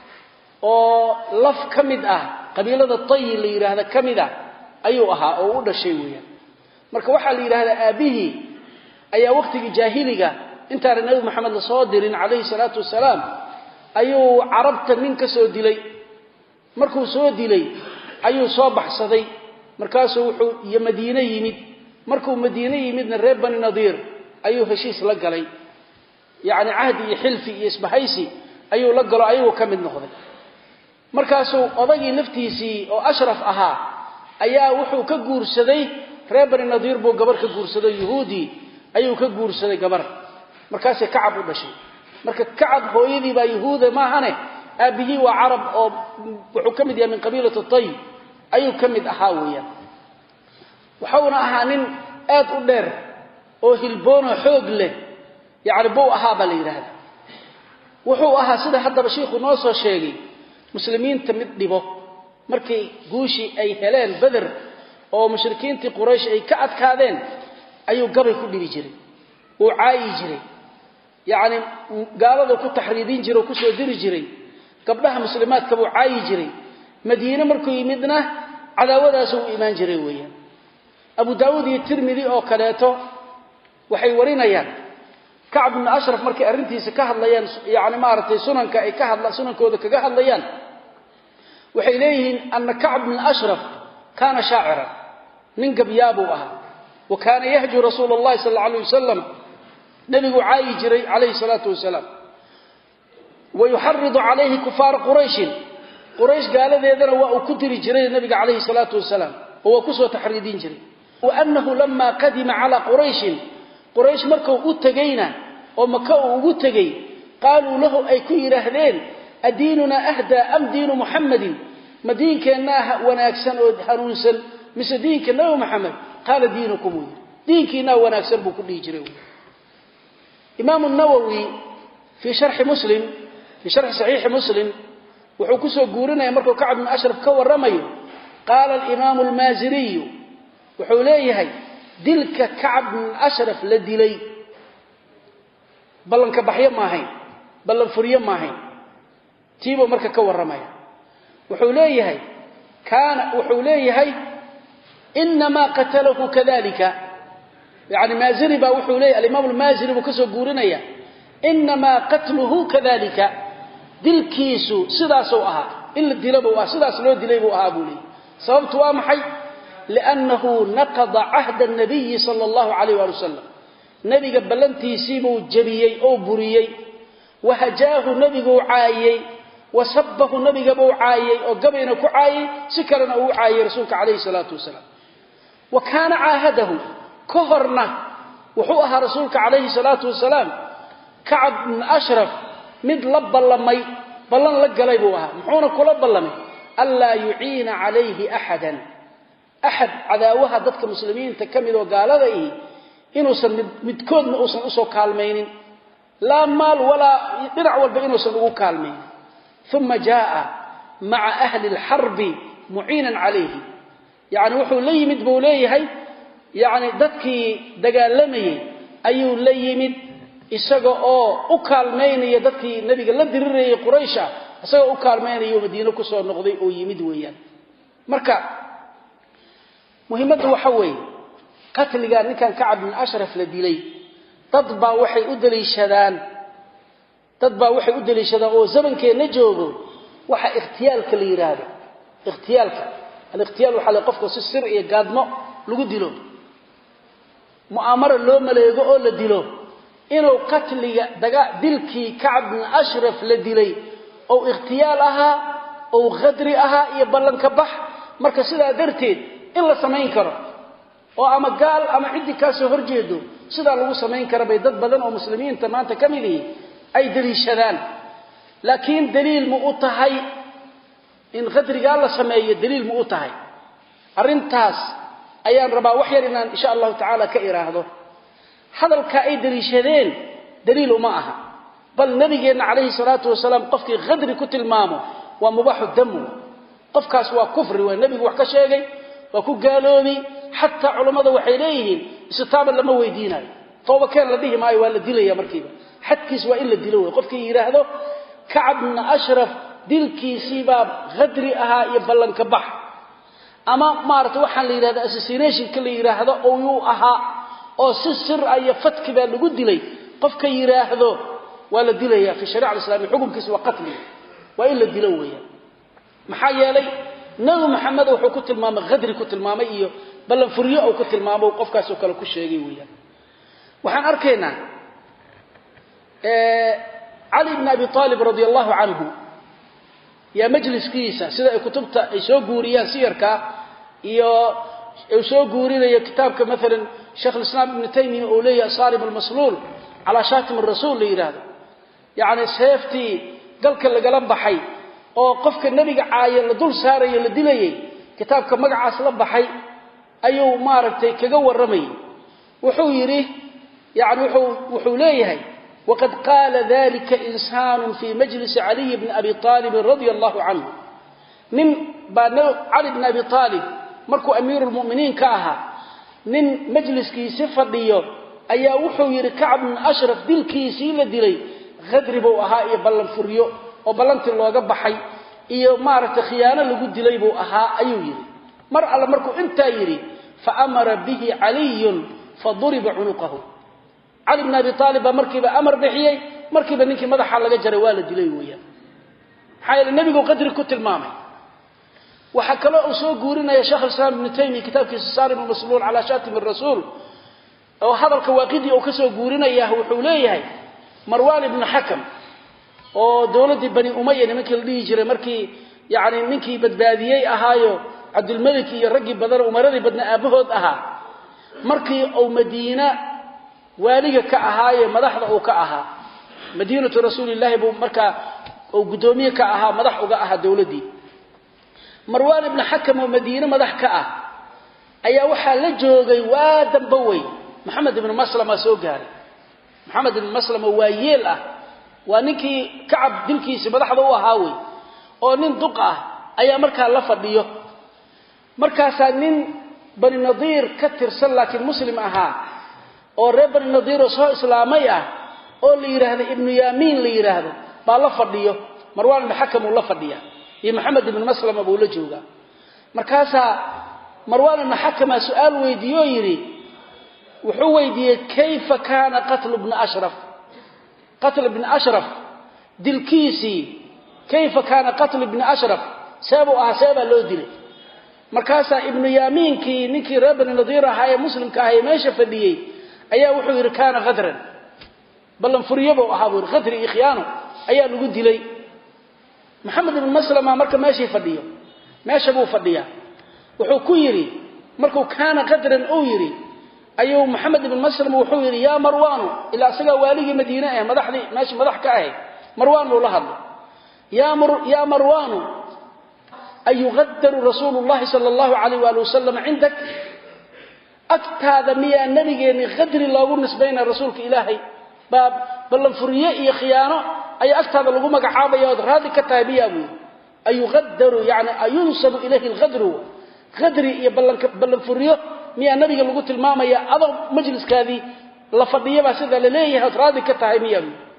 oo laf kamid ah qabiilada tay la yiraahdo kamid ah ayuu ahaa oo u dhashay weeyaan marka waxa la yiraahdaa aabihi ayaa waqtigii jaahiliga inta nabi maxamed la soo dirin calayhi salaatu wasalaam ayuu carabta nin ka soo dilay markuu soo dilay ayuu soo baxsaday markaas wuxuu iyo madiina yimid markuu madiina yimidna reer bani nadiir ayuu heshiis la galay yaani ahdi iyo xilfi iyo isbahaysi ayuu la galo ayuu ka mid noqday markaas odagii laftiisii oo ashraf ahaa ayaa wuxuu ka guursaday reer bani nadiir buu gabar ka guursaday yahuudi ayuu ka guursaday gabar markaas kacab u dhashay marka kacab hooyadii baa yahuuda ma ahane aabihi waa carab oo wuxuu kamid yahay min qabiilada tay ayuu kamid ahaa weeyaan wuxuuna ahaa nin aad u dheer oo hilboon xoog leh yaani buu ahaa bal yiraahdo wuxuu ahaa sida hadaba sheekhu noo soo sheegay muslimiinta mid dhibo markay guushi ay heleen badr oo mushrikiintii quraysh ay ka adkaadeen ayuu gabay ku dhigi jiray oo caayi jiray yaani gaalada ku taxriidin jiray oo ku soo diri jiray gabdhaha muslimaadka buu caayi jiray madiina markuu yimidna cadaawadaas uu iimaan jiray weeyaan abu daawud iyo tirmidhi oo kaleeto waxay warinayaan ka'b ibn ashraf markay arintiisa ka hadlayaan yaani maartay sunanka ay ka hadla sunankooda kaga hadlayaan waxay leeyihiin anna ka'b ibn ashraf kana shaa'iran nin gabyaabu aha wa kana yahju rasuulullaahi sallallahu alayhi wasallam nabigu caayi jiray alayhi salatu wasalam wa yuharridu alayhi kufar quraish quraish gaaladeedana waa uu ku diri jiray nabiga alayhi salatu wasalam oo ku soo taxriidin jiray wa annahu lamma qadima ala quraish quraish markuu u tagayna oo maka uu ugu tagay qaalu lahu ay ku yiraahdeen adiinuna ahda am diinu muhammadin madiinkeena wanaagsan oo hanuunsan mise diinka nabi muhammad qala diinukum diinkiina wanaagsan buu ku dhigi jiray imam an-nawawi fi sharh muslim fi sharh sahih muslim wuxuu ku soo guurinaya markuu Kacb ibn Ashraf ka waramayo qaala al-imam al-Maziri wuxuu leeyahay dilka Kacb ibn Ashraf la dilay ballan ka baxyo ma ahayn ballan furiyo ma ahayn tiibo marka ka waramaya wuxuu leeyahay kaana wuxuu leeyahay inma qatalahu kadhalika يعني مازري با وحو ليه الامام المازري بو كسو غورينيا انما قتله كذلك دلكيسو سداسو اها ان ديلبو وا سداس لو ديلay بو اها بولي سببت وا محي لانه نقض عهد النبي صلى الله عليه وسلم نبي بلنتيسي بو جبيي او بريي وهجاه نبي عايي وسبه نبي بو عايي او غبينا كو عايي سكرنا او عايي رسولك عليه الصلاه والسلام وكان عاهده كهرنا وحوها رسولك عليه الصلاة والسلام كعب بن أشرف مد لب اللمي بلن لقلي بوها محونا كلب اللمي ألا يعين عليه أحدا أحد عداوها ضدك مسلمين تكمل وقال ذي إنه سن مدكود نؤسن أسو كالمين لا مال ولا يدرع والبئنه سن أسو كالمين ثم جاء مع أهل الحرب معينا عليه يعني وحو لي مد بوليه يعني dadkii dagaalamayay ayuu la yimid isaga oo u kaalmeynaya dadkii nabiga la dirirayay Quraysh isaga u kaalmeynayo Madiina ku soo noqday oo yimid weeyaan marka muhiimadu waxa weey qatliga ninkan Kacb ibn Ashraf la dilay dad baa waxay u daliishadaan dad baa waxay u daliishadaan oo zamankeena joogo waxa ikhtiyaalka la yiraahdo ikhtiyaalka al-ikhtiyaal waxa la qofku si sir iyo gaadmo lagu dilo mu'amara loo maleego oo la dilo inuu qatliga daga dilkii Kacb ibn Ashraf la dilay oo ikhtiyaal aha oo qadri aha iyo ballan ka bax marka sidaa darteed in la sameyn karo oo ama gaal ama cidi ka soo horjeedo sidaa lagu sameyn karo bay dad badan oo muslimiinta maanta kamidii ay daliishadaan laakiin daliil mu u tahay in qadriga la sameeyo daliil mu u tahay arintaas ayaan rabaa wax yar inaan insha Allah taala ka iraahdo hadalka ay daliishadeen daliil uma aha bal nabigeena kaleey salaatu wasalaam qofkii qadri ku tilmaamo waa mubahu damu qofkaas waa kufri waa nabigu wax ka sheegay waa ku gaaloobi hatta culimada waxay leeyihiin istaaba lama weydiinayo tooba keen la dhihi maayo waa la dilaya markiiba xadkiis waa in la dilo qofkii yiraahdo Kacb ibn Ashraf dilkiisii baa qadri aha iyo ballan ka bax ama maarta waxaan la yiraahdaa assassination kale yiraahdo oo uu ahaa oo si sir ay fatki baa lagu dilay qofka yiraahdo wala dilaya fi shariica islaamiyya xukunkiisa waa qatl waa in la dilo weeyaan maxaa yeelay nabi maxamed wuxuu ku tilmaamay qadri ku tilmaamay iyo ballan furiyo oo ku tilmaamay qofkaas oo kale ku sheegay weeyaan waxaan arkaynaa ee Ali ibn Abi Talib radiyallahu anhu يا مجلس كيسا سيدا كتبت يسو غوريان سيركا iyo يسو غورينيا كتابك مثلا شيخ الاسلام ابن تيميه اوليه صارم المسلول على شاتم الرسول ليراد يعني سيفتي قلك لغلا بخاي oo qofka nabiga caayay la dul saaray la dilayay kitaabka magacaas la baxay ayuu maaragtay kaga waramay wuxuu yiri yaani wuxuu wuxuu leeyahay وقد قال ذلك إنسان في مجلس علي بن أبي طالب رضي الله عنه من علي بن أبي طالب مركو أمير المؤمنين كاها من مجلس كيسي فضيه أي وحو يركعب من أشرف دل كيسي لدلي غدربوا أهاء بلن فريو وبلنت الله قبحي إيو مارة خيانة لقد دليبوا أهاء أيو يري مرأة لمركو انتا يري فأمر به علي فضرب عنقه علي بن أبي طالب مركب أمر بحيي مركب نينك مدحا لغا جري waa la dilay weeyaan xayl nabigu qadri ku tilmaamay waxa kale oo soo guurinaya Sheikh Islam Ibn Taymiyyah kitabkiisa Sarim al-Maslul ala Shatim ar-Rasul oo hadalka waaqidi oo ka soo guurinaya wuxuu leeyahay Marwan ibn Hakam oo dawladii Bani Umayya nimankii la dhigi jiray markii yaani ninkii badbaadiyay ahaayo Abdul Malik iyo raggi badan umaradii badna aabahood ahaa markii oo Madiina waaliga ka ahaaye madaxda uu ka ahaa madiinatu rasuulillaah buu marka oo gudoomiye ka ahaa madax uga ahaa dawladii Marwan ibn Hakam oo Madiina madax ka ah ayaa waxa la joogay waa dambaway Muhammad ibn Maslama soo gaaray Muhammad ibn Maslama waa yeel ah waa ninkii Kacab dilkiisa madaxda u ahaa way oo nin duq ah ayaa markaa la fadhiyo markaasaa nin bani nadiir ka tirsan laakiin muslim ahaa oo reer bani nadiir oo soo islaamay ah oo la yiraahdo ibnu yaamiin la yiraahdo baa la fadhiyo marwaan ibn hakam uu la fadhiya iyo maxamed ibn maslama buu la jooga markaasaa marwaan ibn hakam su'aal weydiiyo yiri wuxuu weydiiyay kayfa kaana qatl ibn ashraf qatl ibn ashraf dilkiisi kayfa kaana qatl ibn ashraf sabu ahsaba loo dilay markaasaa ibnu yaamiinki ninkii reer bani nadiir ahaa ee muslimka ahaa meesha fadhiyay ayaa wuxuu yiri kaana qadran balan furiyabo ahaa buu qadri ikhyaano ayaa lagu dilay maxamed ibn maslama marka meeshii fadhiyo meesha buu fadhiyaa wuxuu ku yiri markuu kaana qadran oo yiri ayuu maxamed ibn maslama wuxuu yiri ya marwan ila asaga waligi madiina ee madaxdii meesha madax ka ahay marwan uu la hadlo ya mar ya marwan ayughaddaru rasuulullah sallallahu alayhi wa sallam indak aktaada miya nabigeeni qadri loogu nisbayna rasuulka ilaahay baab balan furiye iyo khiyaano ay aktaada lagu magacaabayo raadi ka taabiya buu ayughaddaru yaani ayunsabu ilayhi alghadru qadri iyo balan balan furiyo miya nabiga lagu tilmaamaya adoo majliskaadii la fadhiyaba sida la leeyahay raadi ka taabiya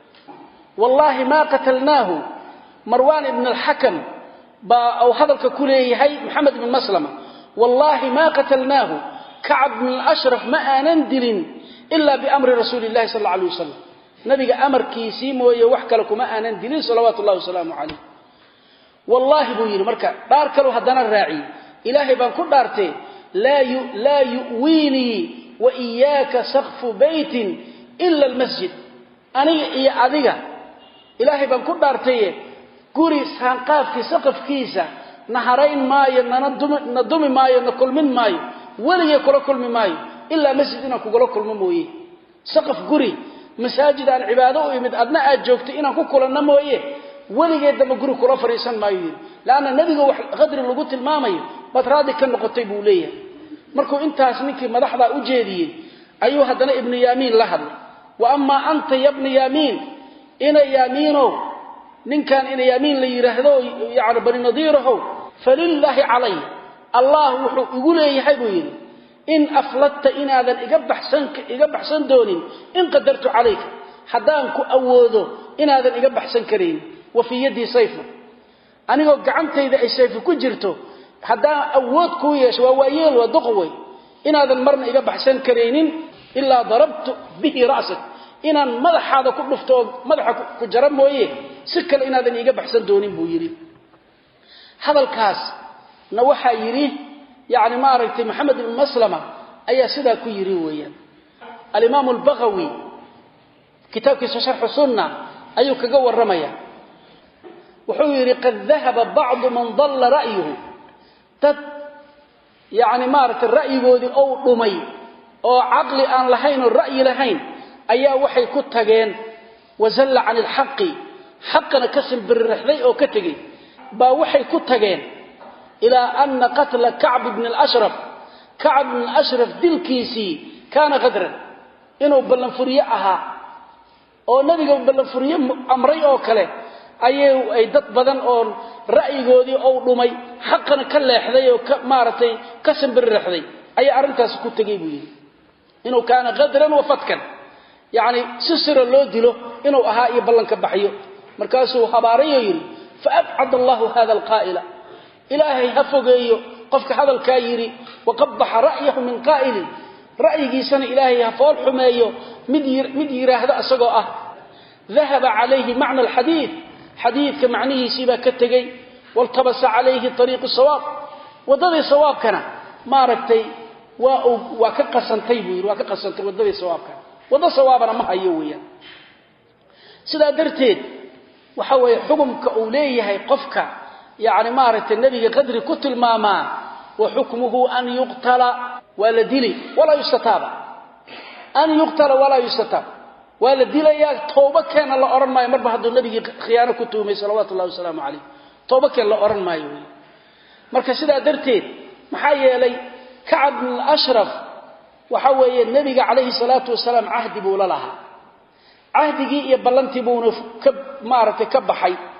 wallahi ma qatalnaahu marwan ibn al-hakam با او hadalka kuleeyahay maxamed ibn maslama wallahi ma qatalnaahu ka'b ibn al-ashraf ma aanan dilin illa bi amri rasuulillahi sallallahu alayhi wasallam nabiga amarkiisi mooyee wax kale kuma aanan dilin sallallahu alayhi wasallam alayhi wallahi buu yiri marka dhaar kale hadana raaci ilaahay baan ku dhaartay la yu la yuwini wa iyyaka saqfu baytin illa al-masjid aniga iyo adiga ilaahay baan ku dhaartay guri saanqaafki saqafkiisa naharayn maayo nana dumi maayo na kulmin maayo waliga kula kulmi maayo illa masjidina ku kula kulmo mooyee saqaf guri masaajid aan cibaado u yimid adna aad joogto inaan ku kulanno mooyee waliga dama guri kula fariisan maayo laana nabiga wax qadri lagu tilmaamayo batraadi ka noqotay buu leeyahay markuu intaas ninkii madaxda u jeediyay ayuu hadana ibn yaamiin la hadlay wa amma anta ibn yaamiin ina yaamiino ninkan ina yaamiin la yiraahdo yaani bani nadiirahu falillahi alayhi allah wuxuu ugu leeyahay buu yiri in aflatta inaadan iga baxsan iga baxsan doonin in qadartu alayka hadaan ku awoodo inaadan iga baxsan karin wa fi yadi sayfa anigoo gacantayda ay sayf ku jirto hadaan awood ku yeesho waa waayeel waa duqway inaadan marna iga baxsan kareenin illa darabtu bihi ra'sak inaan madaxaada ku dhufto madaxa ku jaran mooyee si kale inaadan iga baxsan doonin buu yiri hadalkaas na waxa yiri yaani ma aragtay maxamed ibn maslama ayaa sida ku yiri weeyaan al-imam al-baghawi kitabkiisa sharh sunnah ayuu kaga waramaya wuxuu yiri qad dhahaba ba'd man dhalla ra'yuhu tad yaani ma aragtay ra'yigoodi oo dhumay oo aqli aan lahayn oo ra'yi lahayn ayaa waxay ku tageen wazalla 'an al-haqqi haqqana kasal birrixday oo ka tagay ba waxay ku tageen ila anna qatl ka'b ibn al-ashraf ka'b ibn al-ashraf dilkiisi kana qadran inuu balan furiye aha oo nabiga balan furiye amray oo kale ayay ay dad badan oo ra'yigoodii oo dhumay haqqana ka leexday oo maaratay kasal birrixday ay arintaas ku tagay buu yiri inuu kana qadran wa fatkan يعني سسر لو ديلو انه اها iyo ballanka baxiyo markaasuu habaarayo yiri فابعد الله هذا القائل الهي هفوغيو qofka hadalka yiri waqabbaha ra'yahu min qa'il ra'yigiisana ilaahay hafool xumeeyo mid mid yiraahdo asagoo ah dhahaba alayhi ma'na alhadith hadithka macnihiisa ba ka tagay waltabasa alayhi tariiq as-sawab wadada sawabkana ma aragtay waa waa ka qasantay buu yiri waa ka qasantay wadada sawabkana wada sawaabana ma hayo weeyaan sida darteed waxa way xukumka uu leeyahay qofka yaani ma aragtay nabiga qadri ku tilmaama wa hukmuhu an yuqtala wala dili wala yustataba an yuqtala wala yustataba wala dilaya tooba keena la oran maayo marba haduu nabiga khiyaano ku tuumay sallallahu alayhi wasallam ali tooba keena la oran maayo marka sida darteed maxaa yeelay ka'b al-ashraf waxa weeye nabiga kaleey salaatu wasalaam ahdi buu la lahaa ahdigii iyo ballantii buu ka maartay ka baxay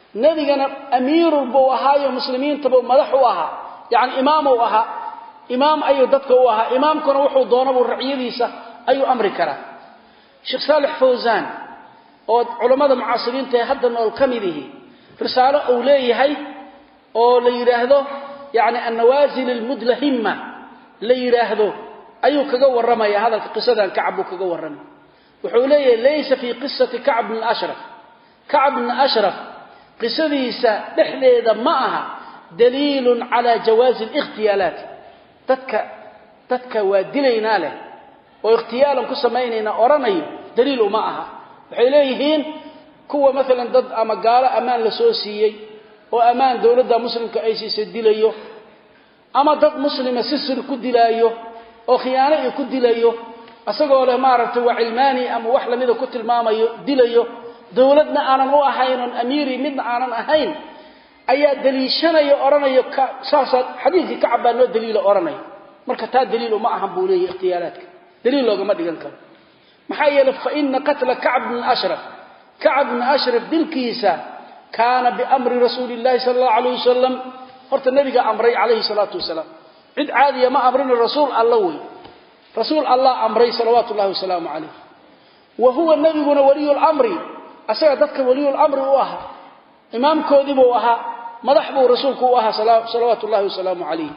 nabigana amiirul buu ahaayo muslimiinta buu madax u ahaa yani imaam uu ahaa imaam ayuu dadka u ahaa imaamkuna wuxuu doonaa raciyadiisa ayuu amri karaa Sheikh Salih Fawzan oo culimada mucaasiriinta ee hadda nool kamidihi risaalo uu leeyahay oo la yiraahdo yani an-nawazil al-mudlahimma la yiraahdo ayuu kaga waramaya hadalka qisadan Ka'b kaga waramay wuxuu leeyahay laysa fi qissati Ka'b ibn Ashraf Ka'b ibn Ashraf qisadiisa dhexdeeda ma aha daliilun ala jawaz al-ikhtiyalat dadka dadka waa dilayna leh oo ikhtiyaalan ku sameeynayna oranayo daliil uma aha waxay leeyihiin kuwa mesela dad ama gaalo amaan la soo siiyay oo amaan dawladda muslimka ay siisay dilayo ama dad muslima si sir ku dilaayo oo khiyaano ay ku dilayo asagoo leh maaragtay waa cilmaani ama wax lamida ku tilmaamayo dilayo dawladna aanan u ahayn oo amiiri midna aanan ahayn ayaa daliishanayo oranayo ka saasad xadiiska Ka'b baa loo daliilo oranayo marka taa daliil uma ahan buu leeyahay ikhtiyaaladka daliil loogama dhigan karo maxaa yeelay fa inna qatla Ka'b ibn Ashraf Ka'b ibn Ashraf dilkiisa kaana bi amri rasuulillahi sallallahu alayhi wasallam horta nabiga amray alayhi salatu wasalam cid caadiya ma amrin rasuul allah way rasuul allah amray sallallahu alayhi wasallam alayhi wa huwa nabiyuna waliyul amri asaga dadka waliyul amri u aha imaamkoodii buu aha madax buu rasuulku u aha sallallahu alayhi wasallam alayhi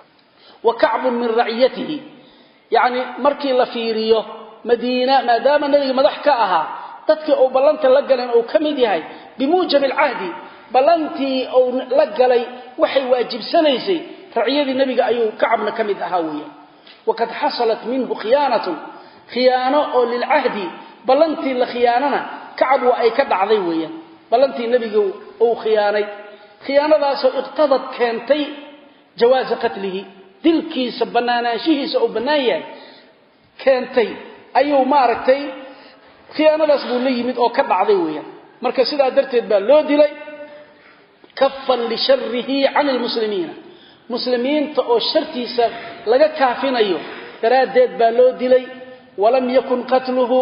wa Ka'b min ra'iyatihi yani markii la fiiriyo madiina maadaama nabiga madax ka aha dadka oo balanta la galeen oo kamid yahay bimuujab al-ahdi balanti oo la galay waxay waajibsanaysay ra'iyadii nabiga ayuu Ka'bna kamid ahaa weeyaan waqad hasalat minhu khiyanatu khiyano oo lil ahdi balanti la khiyanana Ka'b waa ay ka dhacday weeyaan balanti nabiga oo khiyaanay khiyaanadaas oo iqtadad keentay jawaaz qatlihi dilkiisa banaanaanshihiisa oo banaan yahay keentay ayuu maaragtay khiyaanadaas buu la yimid oo ka dhacday weeyaan marka sidaa darteed baa loo dilay kaffan li sharrihi 'an al-muslimiina muslimiinta oo shartiisa laga kaafinayo daraadeed baa loo dilay walam yakun qatluhu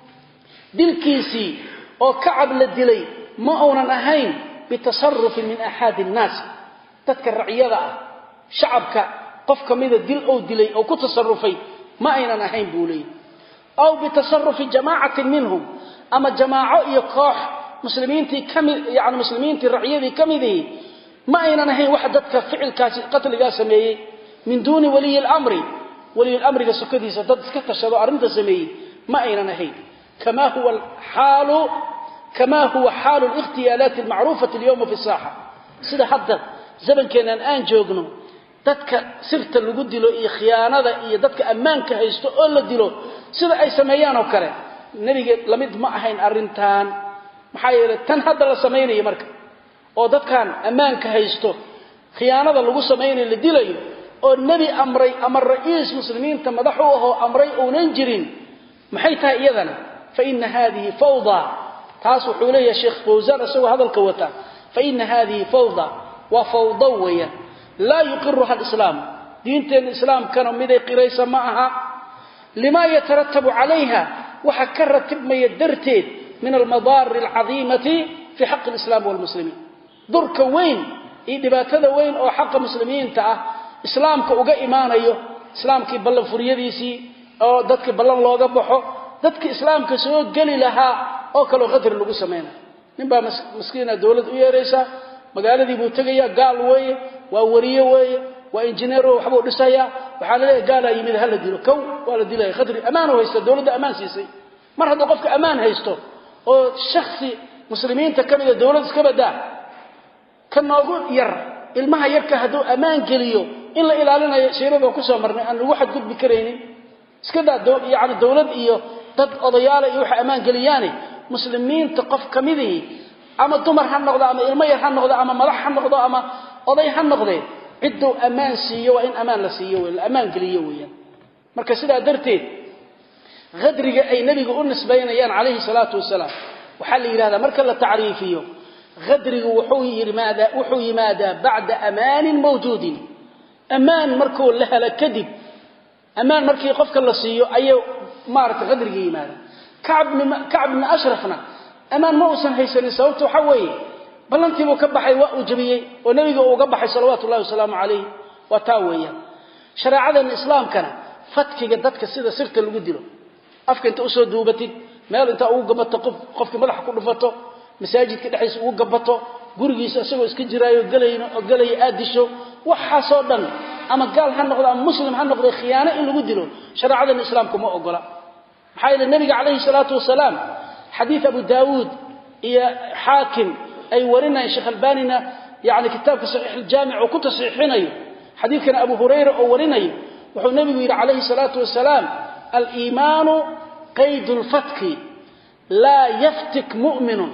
dilkiisi oo Ka'b la dilay ma uunan ahayn bitasarruf min ahad an-nas dadka raciyada ah shacabka qof kamida dil oo dilay oo ku tasarrufay ma aynan ahayn buu leeyahay أو بتصرف جماعة منهم أما جماعة يقاح مسلمين تي كمي يعني مسلمين تي الرعية كمذي ما أين نهي وحدتك فعل قتل قاسمي من دون ولي الأمر ولي الأمر كسكدي ستدك تشهد أرمت سمي ما أين نهي كما هو الحال كما هو حال الاغتيالات المعروفة اليوم في الساحة سيدا حتى زمن كان الآن جوجنو dadka sirta lagu dilo iyo khiyaanada iyo dadka amaanka haysto oo la dilo sida ay sameeyaan oo kale nabiga lamid ma ahayn arintan maxay yeelay tan hadda la sameeyay marka oo dadkan amaanka haysto khiyaanada lagu sameeyay la dilayo oo nabi amray amar ra'iis muslimiinta madaxu oo amray oo nan jirin maxay tahay iyadana fa inna hadhihi fawda taas wuxuu leeyahay sheekh Fawzan asoo hadalka wata fa inna hadhihi fawda wa fawdawiyya لا يقرها الإسلام دين الإسلام كانوا مذي قريسا معها لما يترتب عليها وحكرت ما يدرتين من المضار العظيمة في حق الإسلام والمسلمين درك وين إدباتنا وين أو حق المسلمين تعه إسلامك أجا إيمانيه إسلامك بلن فريديسي أو دتك بلن لوجا بحو دتك إسلامك سوق جلي لها أو كلو غدر لجو سمينا نبى مسكينة دولة ويريسا magaaladii buu tagaya gaal way waa wariye way waa engineer waxba u dhisaya waxa la leeyahay gaal ay yimid hal dilo kow wala dilay qadri amaano haysto dawladda amaan siisay mar haddii qofka amaan haysto oo shakhsi muslimiinta kamida dawladda iska badaa kan noogu yar ilmaha yarka haduu amaan geliyo in la ilaalinayo sheerada ku soo marnay aan lagu xad gudbi kareenin iska daa yaani dawlad iyo dad odayaal iyo waxa amaan geliyaan muslimiinta qof kamidii ama dumar han noqdo ama ilmo yar han noqdo ama madax han noqdo ama oday han noqdo ciddu amaan siiyo waa in amaan la siiyo wala amaan geliyo weeyaan marka sidaa darteed qadriga ay nabiga u nisbeeyaan alayhi salatu wasalaam waxa la yiraahdaa marka la taariifiyo qadrigu wuxuu yimaada wuxuu yimaada ba'da amaan mawjudin amaan markuu la hela kadib amaan markii qofka la siiyo ayuu maarta qadriga yimaada ka'b ka'b ashrafna amaan ma uusan haysan sababtu waxa weeye ballantii buu ka baxay waa uu jabiyay oo nabiga uu uga baxay salawaatu Ilaahi wasalaamu alayhi wa taawiya shariicadan islaamkana fatkiga dadka sida sirta lagu dilo afka inta usoo duubatid meel inta uu gabato qof qofkii madaxa ku dhufato masaajidka dhexdiisa uu gabato gurigiisa asagoo iska jiraayo galayno oo galay aadisho waxa soo dhan ama gaal ha noqdo ama muslim ha noqdo khiyaano in lagu dilo shariicadan islaamku ma ogola maxay la nabiga kaleey salaatu wasalaam hadith abu daawud iyo hakim ay warinay sheekh albanina yaani kitabka sahih al-jami' oo ku tasxiixinayo hadithkan abu hurayra oo warinayo wuxuu nabigu yiri kaleey salaatu wasalaam al-iimaan qayd al-fatk la yaftik mu'min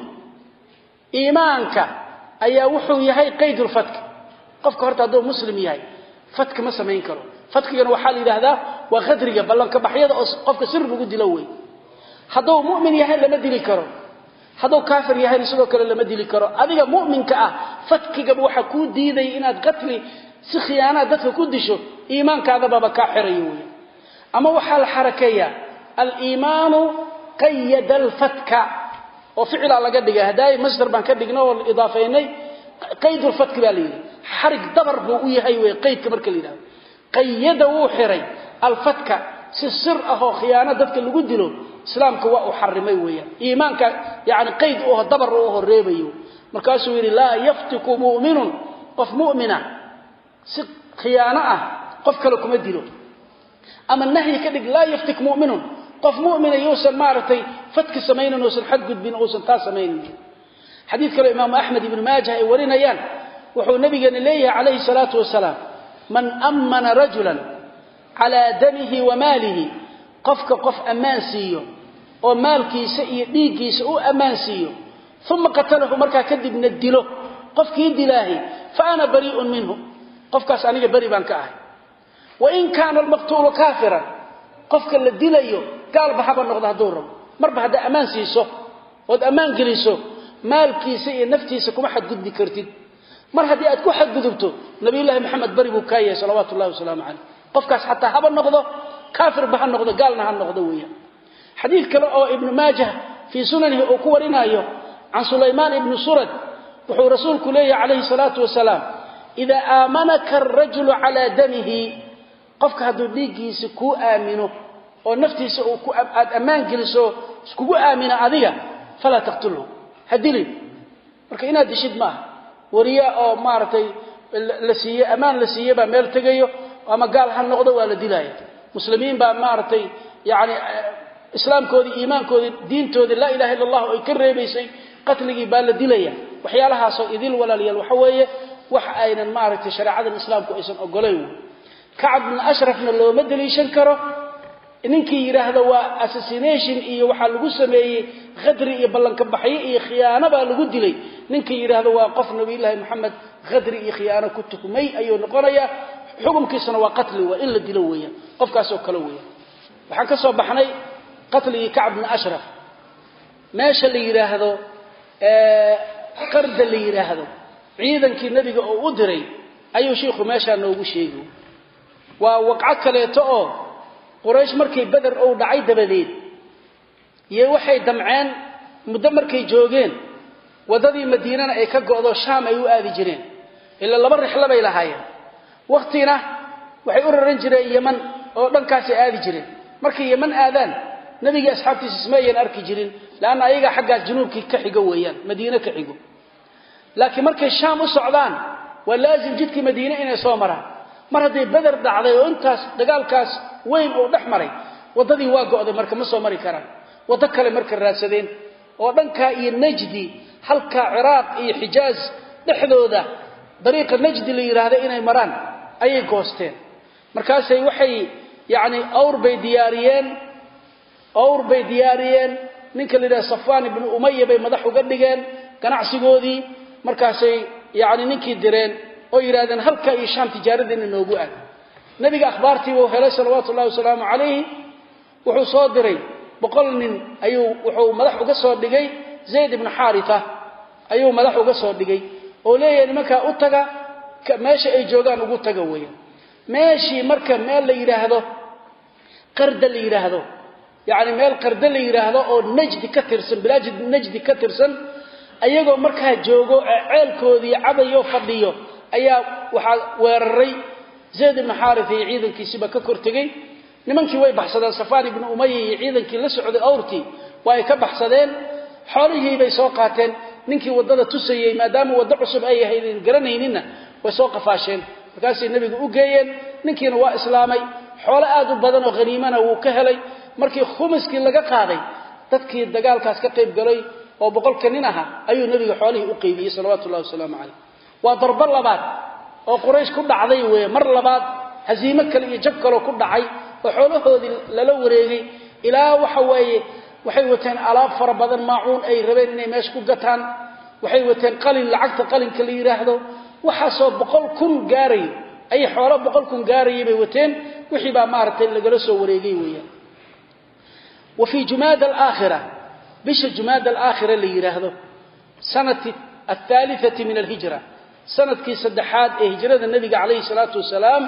iimaanka ayaa wuxuu yahay qayd al-fatk qofka horta haduu muslim yahay fatk ma sameyn karo fatkigana waxa la yiraahdaa waa qadriga ballanka baxyada oo qofka sir lagu dilo way haduu mu'min yahay lama dili karo haduu kaafir yahay sidoo kale lama dili karo adiga mu'minka ah fatkiga waxa ku diiday inaad qatli si khiyaana dadka ku disho iimaankaada baba ka xirayo way ama waxa la xarakeeya al-iimaan qayyada al-fatka oo ficil laga dhigay haday masdar baan ka dhigno oo idaafaynay qayd al-fatk baa leeyahay xarig dabar buu u yahay way qaydka marka la yiraahdo qayyada uu xiray al-fatka si sir ah oo khiyaana dadka lagu dilo islaamka waa uu xarimay weeyaan iimaanka yaani qayd oo dabar oo horeebayo markaasuu yiri la yaftiku mu'minun qof mu'mina si khiyaana ah qof kale kuma dilo ama nahyi ka dhig la yaftik mu'minun qof mu'mina yuusan maaratay fatki sameeynan oo san xad gudbin oo san taas sameeynin hadith kale imaam ahmed ibn majah ay warinayaan wuxuu nabigeena leeyahay kaleey salaatu wasalaam man amana rajulan ala damihi wa malihi qofka qof amaan siiyo oo maalkiisa iyo dhiigiisa uu amaan siiyo thumma qatalahu marka kadibna dilo qofkii dilaahi fa ana bari'un minhu qofkaas aniga bari baan ka ahay wa in kana al-maqtul kafiran qofka la dilayo gaal bahaba noqdo haduu rabo marba hada amaan siiso oo amaan geliso maalkiisa iyo naftiisa kuma xad gudbi kartid mar hadii aad ku xad gudubto nabi ilaahi maxamed bari buu ka yahay salawaatu Ilaahi wasalaamu alayhi qofkaas hatta haba noqdo كافر بحن نقضى قالنا هل نقضى وياه حديث كلا ابن ماجه في سننه أكورنا أيه عن سليمان ابن سرد وحو رسول كليه عليه الصلاة والسلام إذا آمنك الرجل على دمه قفك هدو ديكي سكو آمنه ونفتي سكو أمان جلسو سكو آمن أذيه فلا تقتله هدلي مركينا دي شد معه ورياء أو مارتي لسيه أمان لسيه بميل تقيه وما قال هل نقضى ولا دلايه مسلمين با مارتي يعني اسلام كودي ايمان كودي دين تودي لا اله الا الله اي كريبيسي قتلي با لا ديليا وحيالها سو idil walaaliyal waxa weeye wax aynan maartay shariicada islaamku aysan ogolayn kacab bin ashrafna loo madaliishan karo ninkii yiraahdo waa assassination iyo waxa lagu sameeyay qadri iyo ballanka baxay iyo khiyaano ba lagu dilay ninkii yiraahdo waa qof nabi ilaahi maxamed qadri iyo khiyaano ku tukumay ayuu noqonaya xukunkiisana waa qatl waa in la dilo weeyaan qofkaas oo kale weeyaan waxaan ka soo baxnay qatli kacab bin ashraf meesha la yiraahdo ee qarda la yiraahdo ciidankii nabiga oo u diray ayuu sheekhu meesha noogu sheegay waa waqca kaleeto oo quraysh markay badar oo dhacay dabadeed iyo waxay damceen muddo markay joogeen wadadii madiinana ay ka go'do shaam ay u aadi jireen ila laba rixla bay lahaayeen waqtina waxay u raran jireen Yemen oo dhankaas ay aadi jireen markii Yemen aadaan nabiga asxaabtiisa ismeeyeen arki jireen laana ayaga xagga januubkii ka xigo weeyaan Madiina ka xigo laakiin markay Shaam u socdaan waa laazim jidkii Madiina inay soo maraan mar haday badar dhacday oo intaas dagaalkaas weyn oo dhaxmaray wadadii waa go'day marka ma soo mari karaan wada kale marka raadsadeen oo dhanka iyo Najdi halka Ciraaq iyo Xijaaz dhexdooda dariiqa Najdi la yiraahdo inay maraan ayay goosteen markaasay waxay yaani awr bay diyaariyeen awr bay diyaariyeen ninka leeyahay Safwan ibn Umayya bay madax uga dhigeen ganacsigoodii markaasay yaani ninkii direen oo yiraahdeen halka iyo Shaam tijaaradeena noogu aad nabiga akhbaartii uu helay sallallahu alayhi wasallam alayhi wuxuu soo diray boqol nin ayuu wuxuu madax uga soo dhigay Zayd ibn Haritha ayuu madax uga soo dhigay oo leeyahay nimanka u taga meesha ay joogaan ugu taga weeyaan meeshii marka meel la yiraahdo qarda la yiraahdo yaani meel qarda la yiraahdo oo Najd ka tirsan bilaajid Najd ka tirsan ayagoo markaa joogo ceelkoodii cabayo fadhiyo ayaa waxa weeraray Zayd ibn Harith iyo ciidankiisiba ka kortagay nimankii way baxsadeen Safwan ibn Umayya iyo ciidankii la socday awrtii way ka baxsadeen xoolihii bay soo qaateen ninkii wadada tusayay maadaama wada cusub ay ahaydeen garanaynina way soo qafaasheen markaas nabiga u geeyeen ninkiina waa islaamay xoolo aad u badan oo qaniimana uu ka helay markii khumiskii laga qaaday dadkii dagaalkaas ka qayb galay oo boqolka nin aha ayuu nabiga xoolihii u qeybiyay sallallahu alayhi wasallam waa darba labaad oo Quraysh ku dhacday way mar labaad haziimo kale iyo jab kale ku dhacay oo xoolahoodii lala wareegay ilaa waxa weeye waxay wateen alaab fara badan maacuun ay rabeen inay meesh ku gataan waxay wateen qalin lacagta qalinka la yiraahdo waxa soo boqol kun gaaray ay xoolo boqol kun gaaray bay wateen wixii baa maartay laga soo wareegay weeyaan وفي جماد الآخرة بش جماد الآخرة اللي يراهده سنة الثالثة من الهجرة سنة كي سدحات هجرة النبي عليه الصلاة والسلام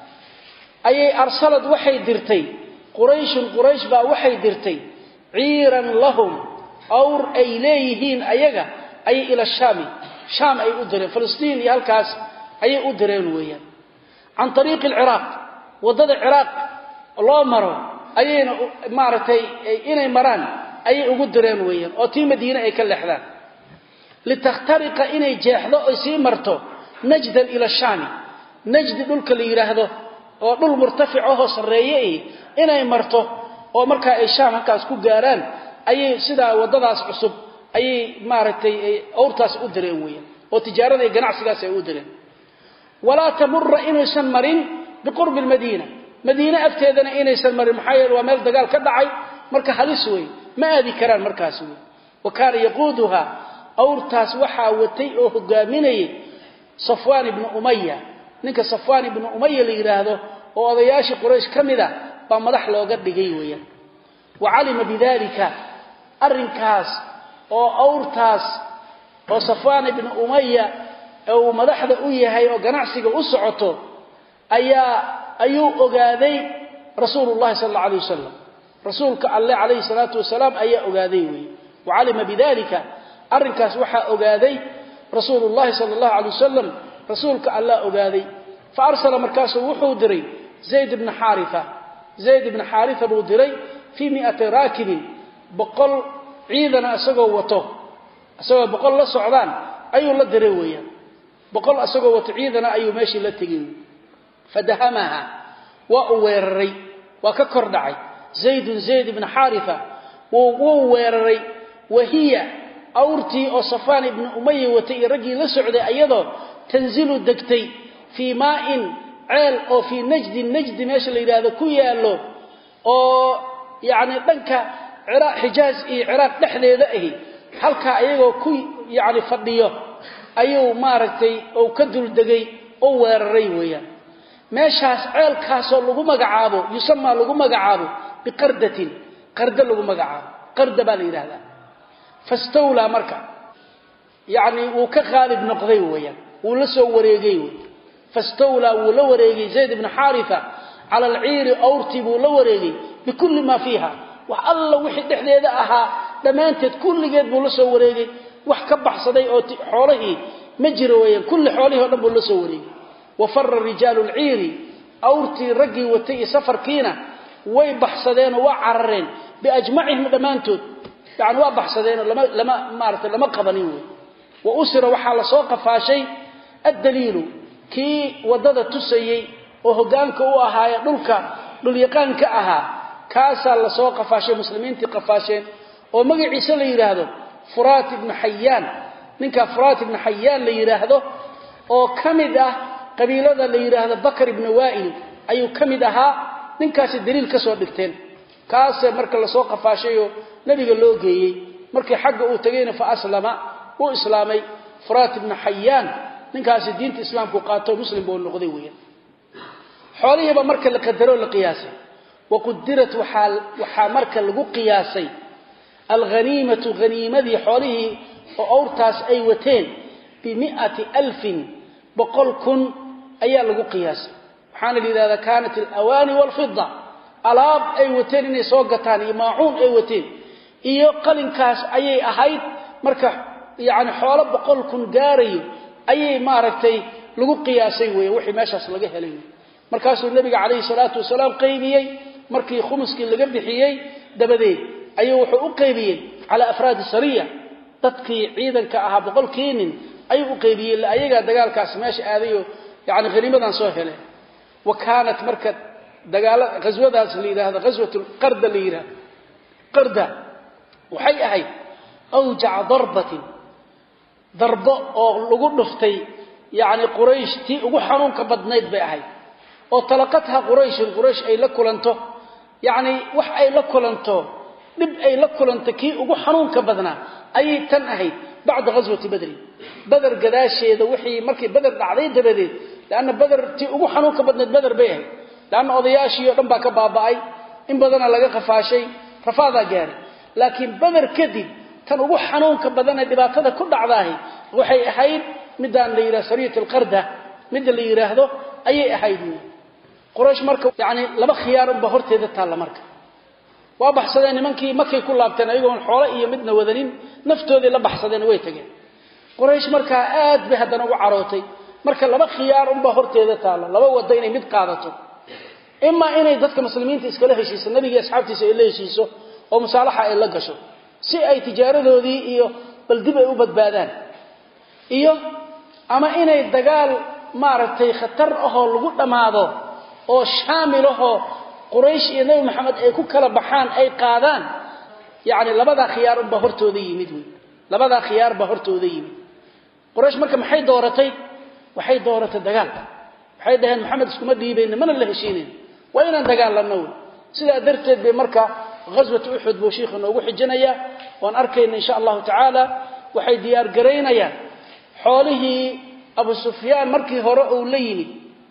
أي أرسلت وحي درتي قريش قريش با وحي درتي عيرا لهم أور أيليهين أيجا أي إلى الشام شام أي أدرين فلسطين يالكاس أي أدرين ويا عن طريق العراق وضد العراق الله مروا ayayna maaratay inay maraan ayay ugu direen weeyaan oo tii Madiina ay ka leexdaan litaxtariqa inay jeexdo oo sii marto najdan ila sham najd dhulka la yiraahdo oo dhul murtafic ah oo sareeyay inay marto oo marka ay sham halkaas ku gaaraan ayay sida wadadaas cusub ayay maaratay awrtaas u direen weeyaan oo tijaarada iyo ganacsigaas ay u direen wala tamurra inaysan marin biqurb almadina مدينة أفتيدنا إني سلمر محايل ومال دقال كدعي مركا حليسوي ما أذي كران مركاسوي وكان يقودها أورتاس وحا وتيئه قاميني صفوان بن أمية نينك صفوان بن أمية اللي يراهده وأضياشي قريش كمذا بمدح له قد قيويا وعلم بذلك الرنكاس أو أورتاس وصفوان بن أمية أو مدح ذا أيهي وقنعسك أسعته أيا ayuu ogaaday rasuulullaahi sallallahu alayhi wasallam rasuulka allah alayhi salatu wasalam ayaa ogaaday way waalima bidalika arrinkaas waxa ogaaday rasuulullaahi sallallahu alayhi wasallam rasuulka allah ogaaday fa arsala markaas wuxuu diray zayd ibn haritha zayd ibn haritha buu diray fi mi'ati raakib boqol ciidana asagoo wato asagoo boqol la socdaan ayuu la diray weeyaan boqol asagoo wato ciidana ayuu meeshii la tagay فدهمها وأويرري وككر دعي زيد زيد بن حارثة وويرري وهي أورتي أو صفان بن أمية وتي رجي لسعودة أيضا تنزل دكتي في ماء عال أو في نجد نجد ماشي اللي هذا كويا له أو يعني دنك عراق حجاز إيه عراق نحن ذائه حلقة أيضا كوي يعني فضيه أيو مارتي أو كدل دقي أو ويرري ويا meeshaas ceelkaas oo lagu magacaabo yusama lagu magacaabo biqardatin qarda lagu magacaabo qarda baa la yiraahdaa fastawla marka yaani uu ka qaalib noqday weeyaan uu la soo wareegay fastawla uu la wareegay zayd ibn haritha ala al-eer awrti buu la wareegay bikulli ma fiha wa alla wixii dhexdeeda ahaa dhamaanteed kulligeed buu la soo wareegay wax ka baxsaday oo xoolihii ma jiro weeyaan kulli xoolihii oo dhan buu la soo wareegay وفر الرجال العيري أورتي رقي وتي سفر كينا ويبحثدين وعررين بأجمعهم دمانتود يعني وبحثدين لما لما مارت لما قبنيوه وأسر وحال سوق فاشي الدليل كي ودد تسيي وهجانك وأهاي دلك دليقانك أها كاسا لسوق فاشي مسلمين تقفاشين ومجي عيسى ليراهدو فرات بن حيان منك فرات بن حيان ليراهدو وكمده قبيلة اللي يراهد بكر بن وائل أيو كمدها من كاس الدليل كسور دكتين كاس مركز لسوق فاشيو نبي قال له جي مركز حقه وتجين فأسلم وإسلامي فرات بن حيان من كاس الدين الإسلام كقاته مسلم بقول نقديويا حواليه بمركز لقدروا القياسي وقدرت وحال وحال مركز لقو قياسي الغنيمة غنيمة ذي حواليه وأورتاس أيوتين بمئة ألف بقول كن أيها لقو قياس حان إذا كانت الأواني والفضة ألاب أيوتين إني سوقتان إماعون أيوتين إيو قلن كاس أي أهيد مركح يعني xoolo boqol kun gaarayo ayay maaragtay lagu qiyaasay way wixii meeshaas laga helay markaasuu nabiga kaleey salaatu wasalaam qaybiyay markii khumuskii laga bixiyay dabadeed ayuu wuxuu u qaybiyay ala afraad sariya dadkii ciidanka ahaa boqolkii nin ayuu u qaybiyay ayaga dagaalkaas meesha aadayo yani khaniimadan soo helay وكانت marka dagaal qaswadaas liiraahdo qaswatul qarda liira qarda waxay ahayd awjac darbatin darbo oo lagu dhuftay yaani quraysh tii ugu xanuunka badnayd bay ahayd oo talaqadha quraysh quraysh ay la kulanto yaani wax ay la kulanto dib ay la kulanto kii ugu xanuunka badnaa ay tan ahayd بعد غزوة بدر بدر قداشيده وحي markii بدر dhacday dabadeed laana بدر tii ugu xanuunka badnayd بدر bay ahayd laana odayaashii oo dhan baa ka baaba'ay in badana laga qafaashay rafaada gaari laakiin بدر kadib tan ugu xanuunka badan ee dhibaatada ku dhacday waxay ahayd midaan la yiraahdo sariyatul qarda mid la yiraahdo ayay ahayd quraysh marka yaani laba khiyaar ba horteeda taala marka waa baxsadeen nimankii markay ku laabteen ayagoo xoolo iyo midna wadanin naftoodii la baxsadeen way tageen quraysh marka aad bay hadana ugu carootay marka laba khiyaar un ba horteeda taala laba wada inay mid qaadato imma inay dadka muslimiinta iskala heshiiso nabiga asxaabtiisa ay la heshiiso oo musaalaxa ay la gasho si ay tijaaradoodii iyo baldib ay u badbaadaan iyo ama inay dagaal maaragtay khatar ah oo lagu dhamaado oo shaamil ah quraysh iyo nabi maxamed ay ku kala baxaan ay qaadaan yaani labada khiyaar ba hortooda yimid way labada khiyaar ba hortooda yimid quraysh marka maxay dooratay waxay dooratay dagaal waxay dhaheen maxamed iskuma dhiibeen mana la heshiineen waa inaan dagaalano sida darteed bay marka غزوة أحد buu sheekhu noogu xijinaya waan arkayna insha Allah ta'ala waxay diyaar gareynayaan xoolihii Abu Sufyaan markii hore uu la yimid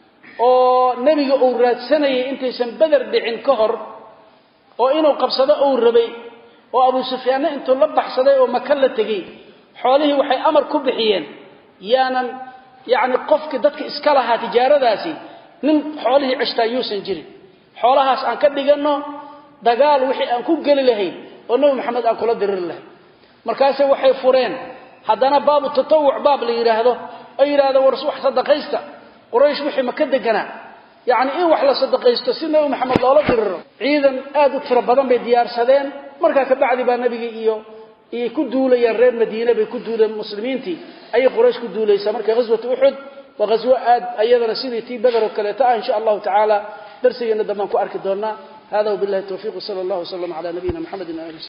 oo nabiga uu raadsanayay intaysan badar dhicin ka hor oo inuu qabsado uu rabay oo Abu Sufyaan intuu la baxsaday oo Makka la tagay xoolihii waxay amar ku bixiyeen yaanan yaani qofki dadka iska lahaa tijaaradaasi nin xoolihii cishtaayuusan jirin xoolahaas aan ka dhigano dagaal wixii aan ku gali lahayn oo nabi maxamed aan kula dirir lahayn markaas waxay fureen hadana baab tatawuc baab la yiraahdo ay yiraahdo war wax sadaqaysta quraysh wixii ma ka degana yaani in wax la sadaqaysto si nabi maxamed loola diriro ciidan aad u tiro badan bay diyaarsadeen marka ka bacdi baa nabiga iyo ay ku duulayeen reer Madiina bay ku duuleen muslimiintii ay quraysh ku duulaysa marka غزوة أحد wa غزوة aad ayadana sidii tii badar oo kale taa insha Allah ta'ala darsigeena damaan ku arki doonaa هذا وبالله التوفيق صلى الله وسلم على نبينا محمد وآله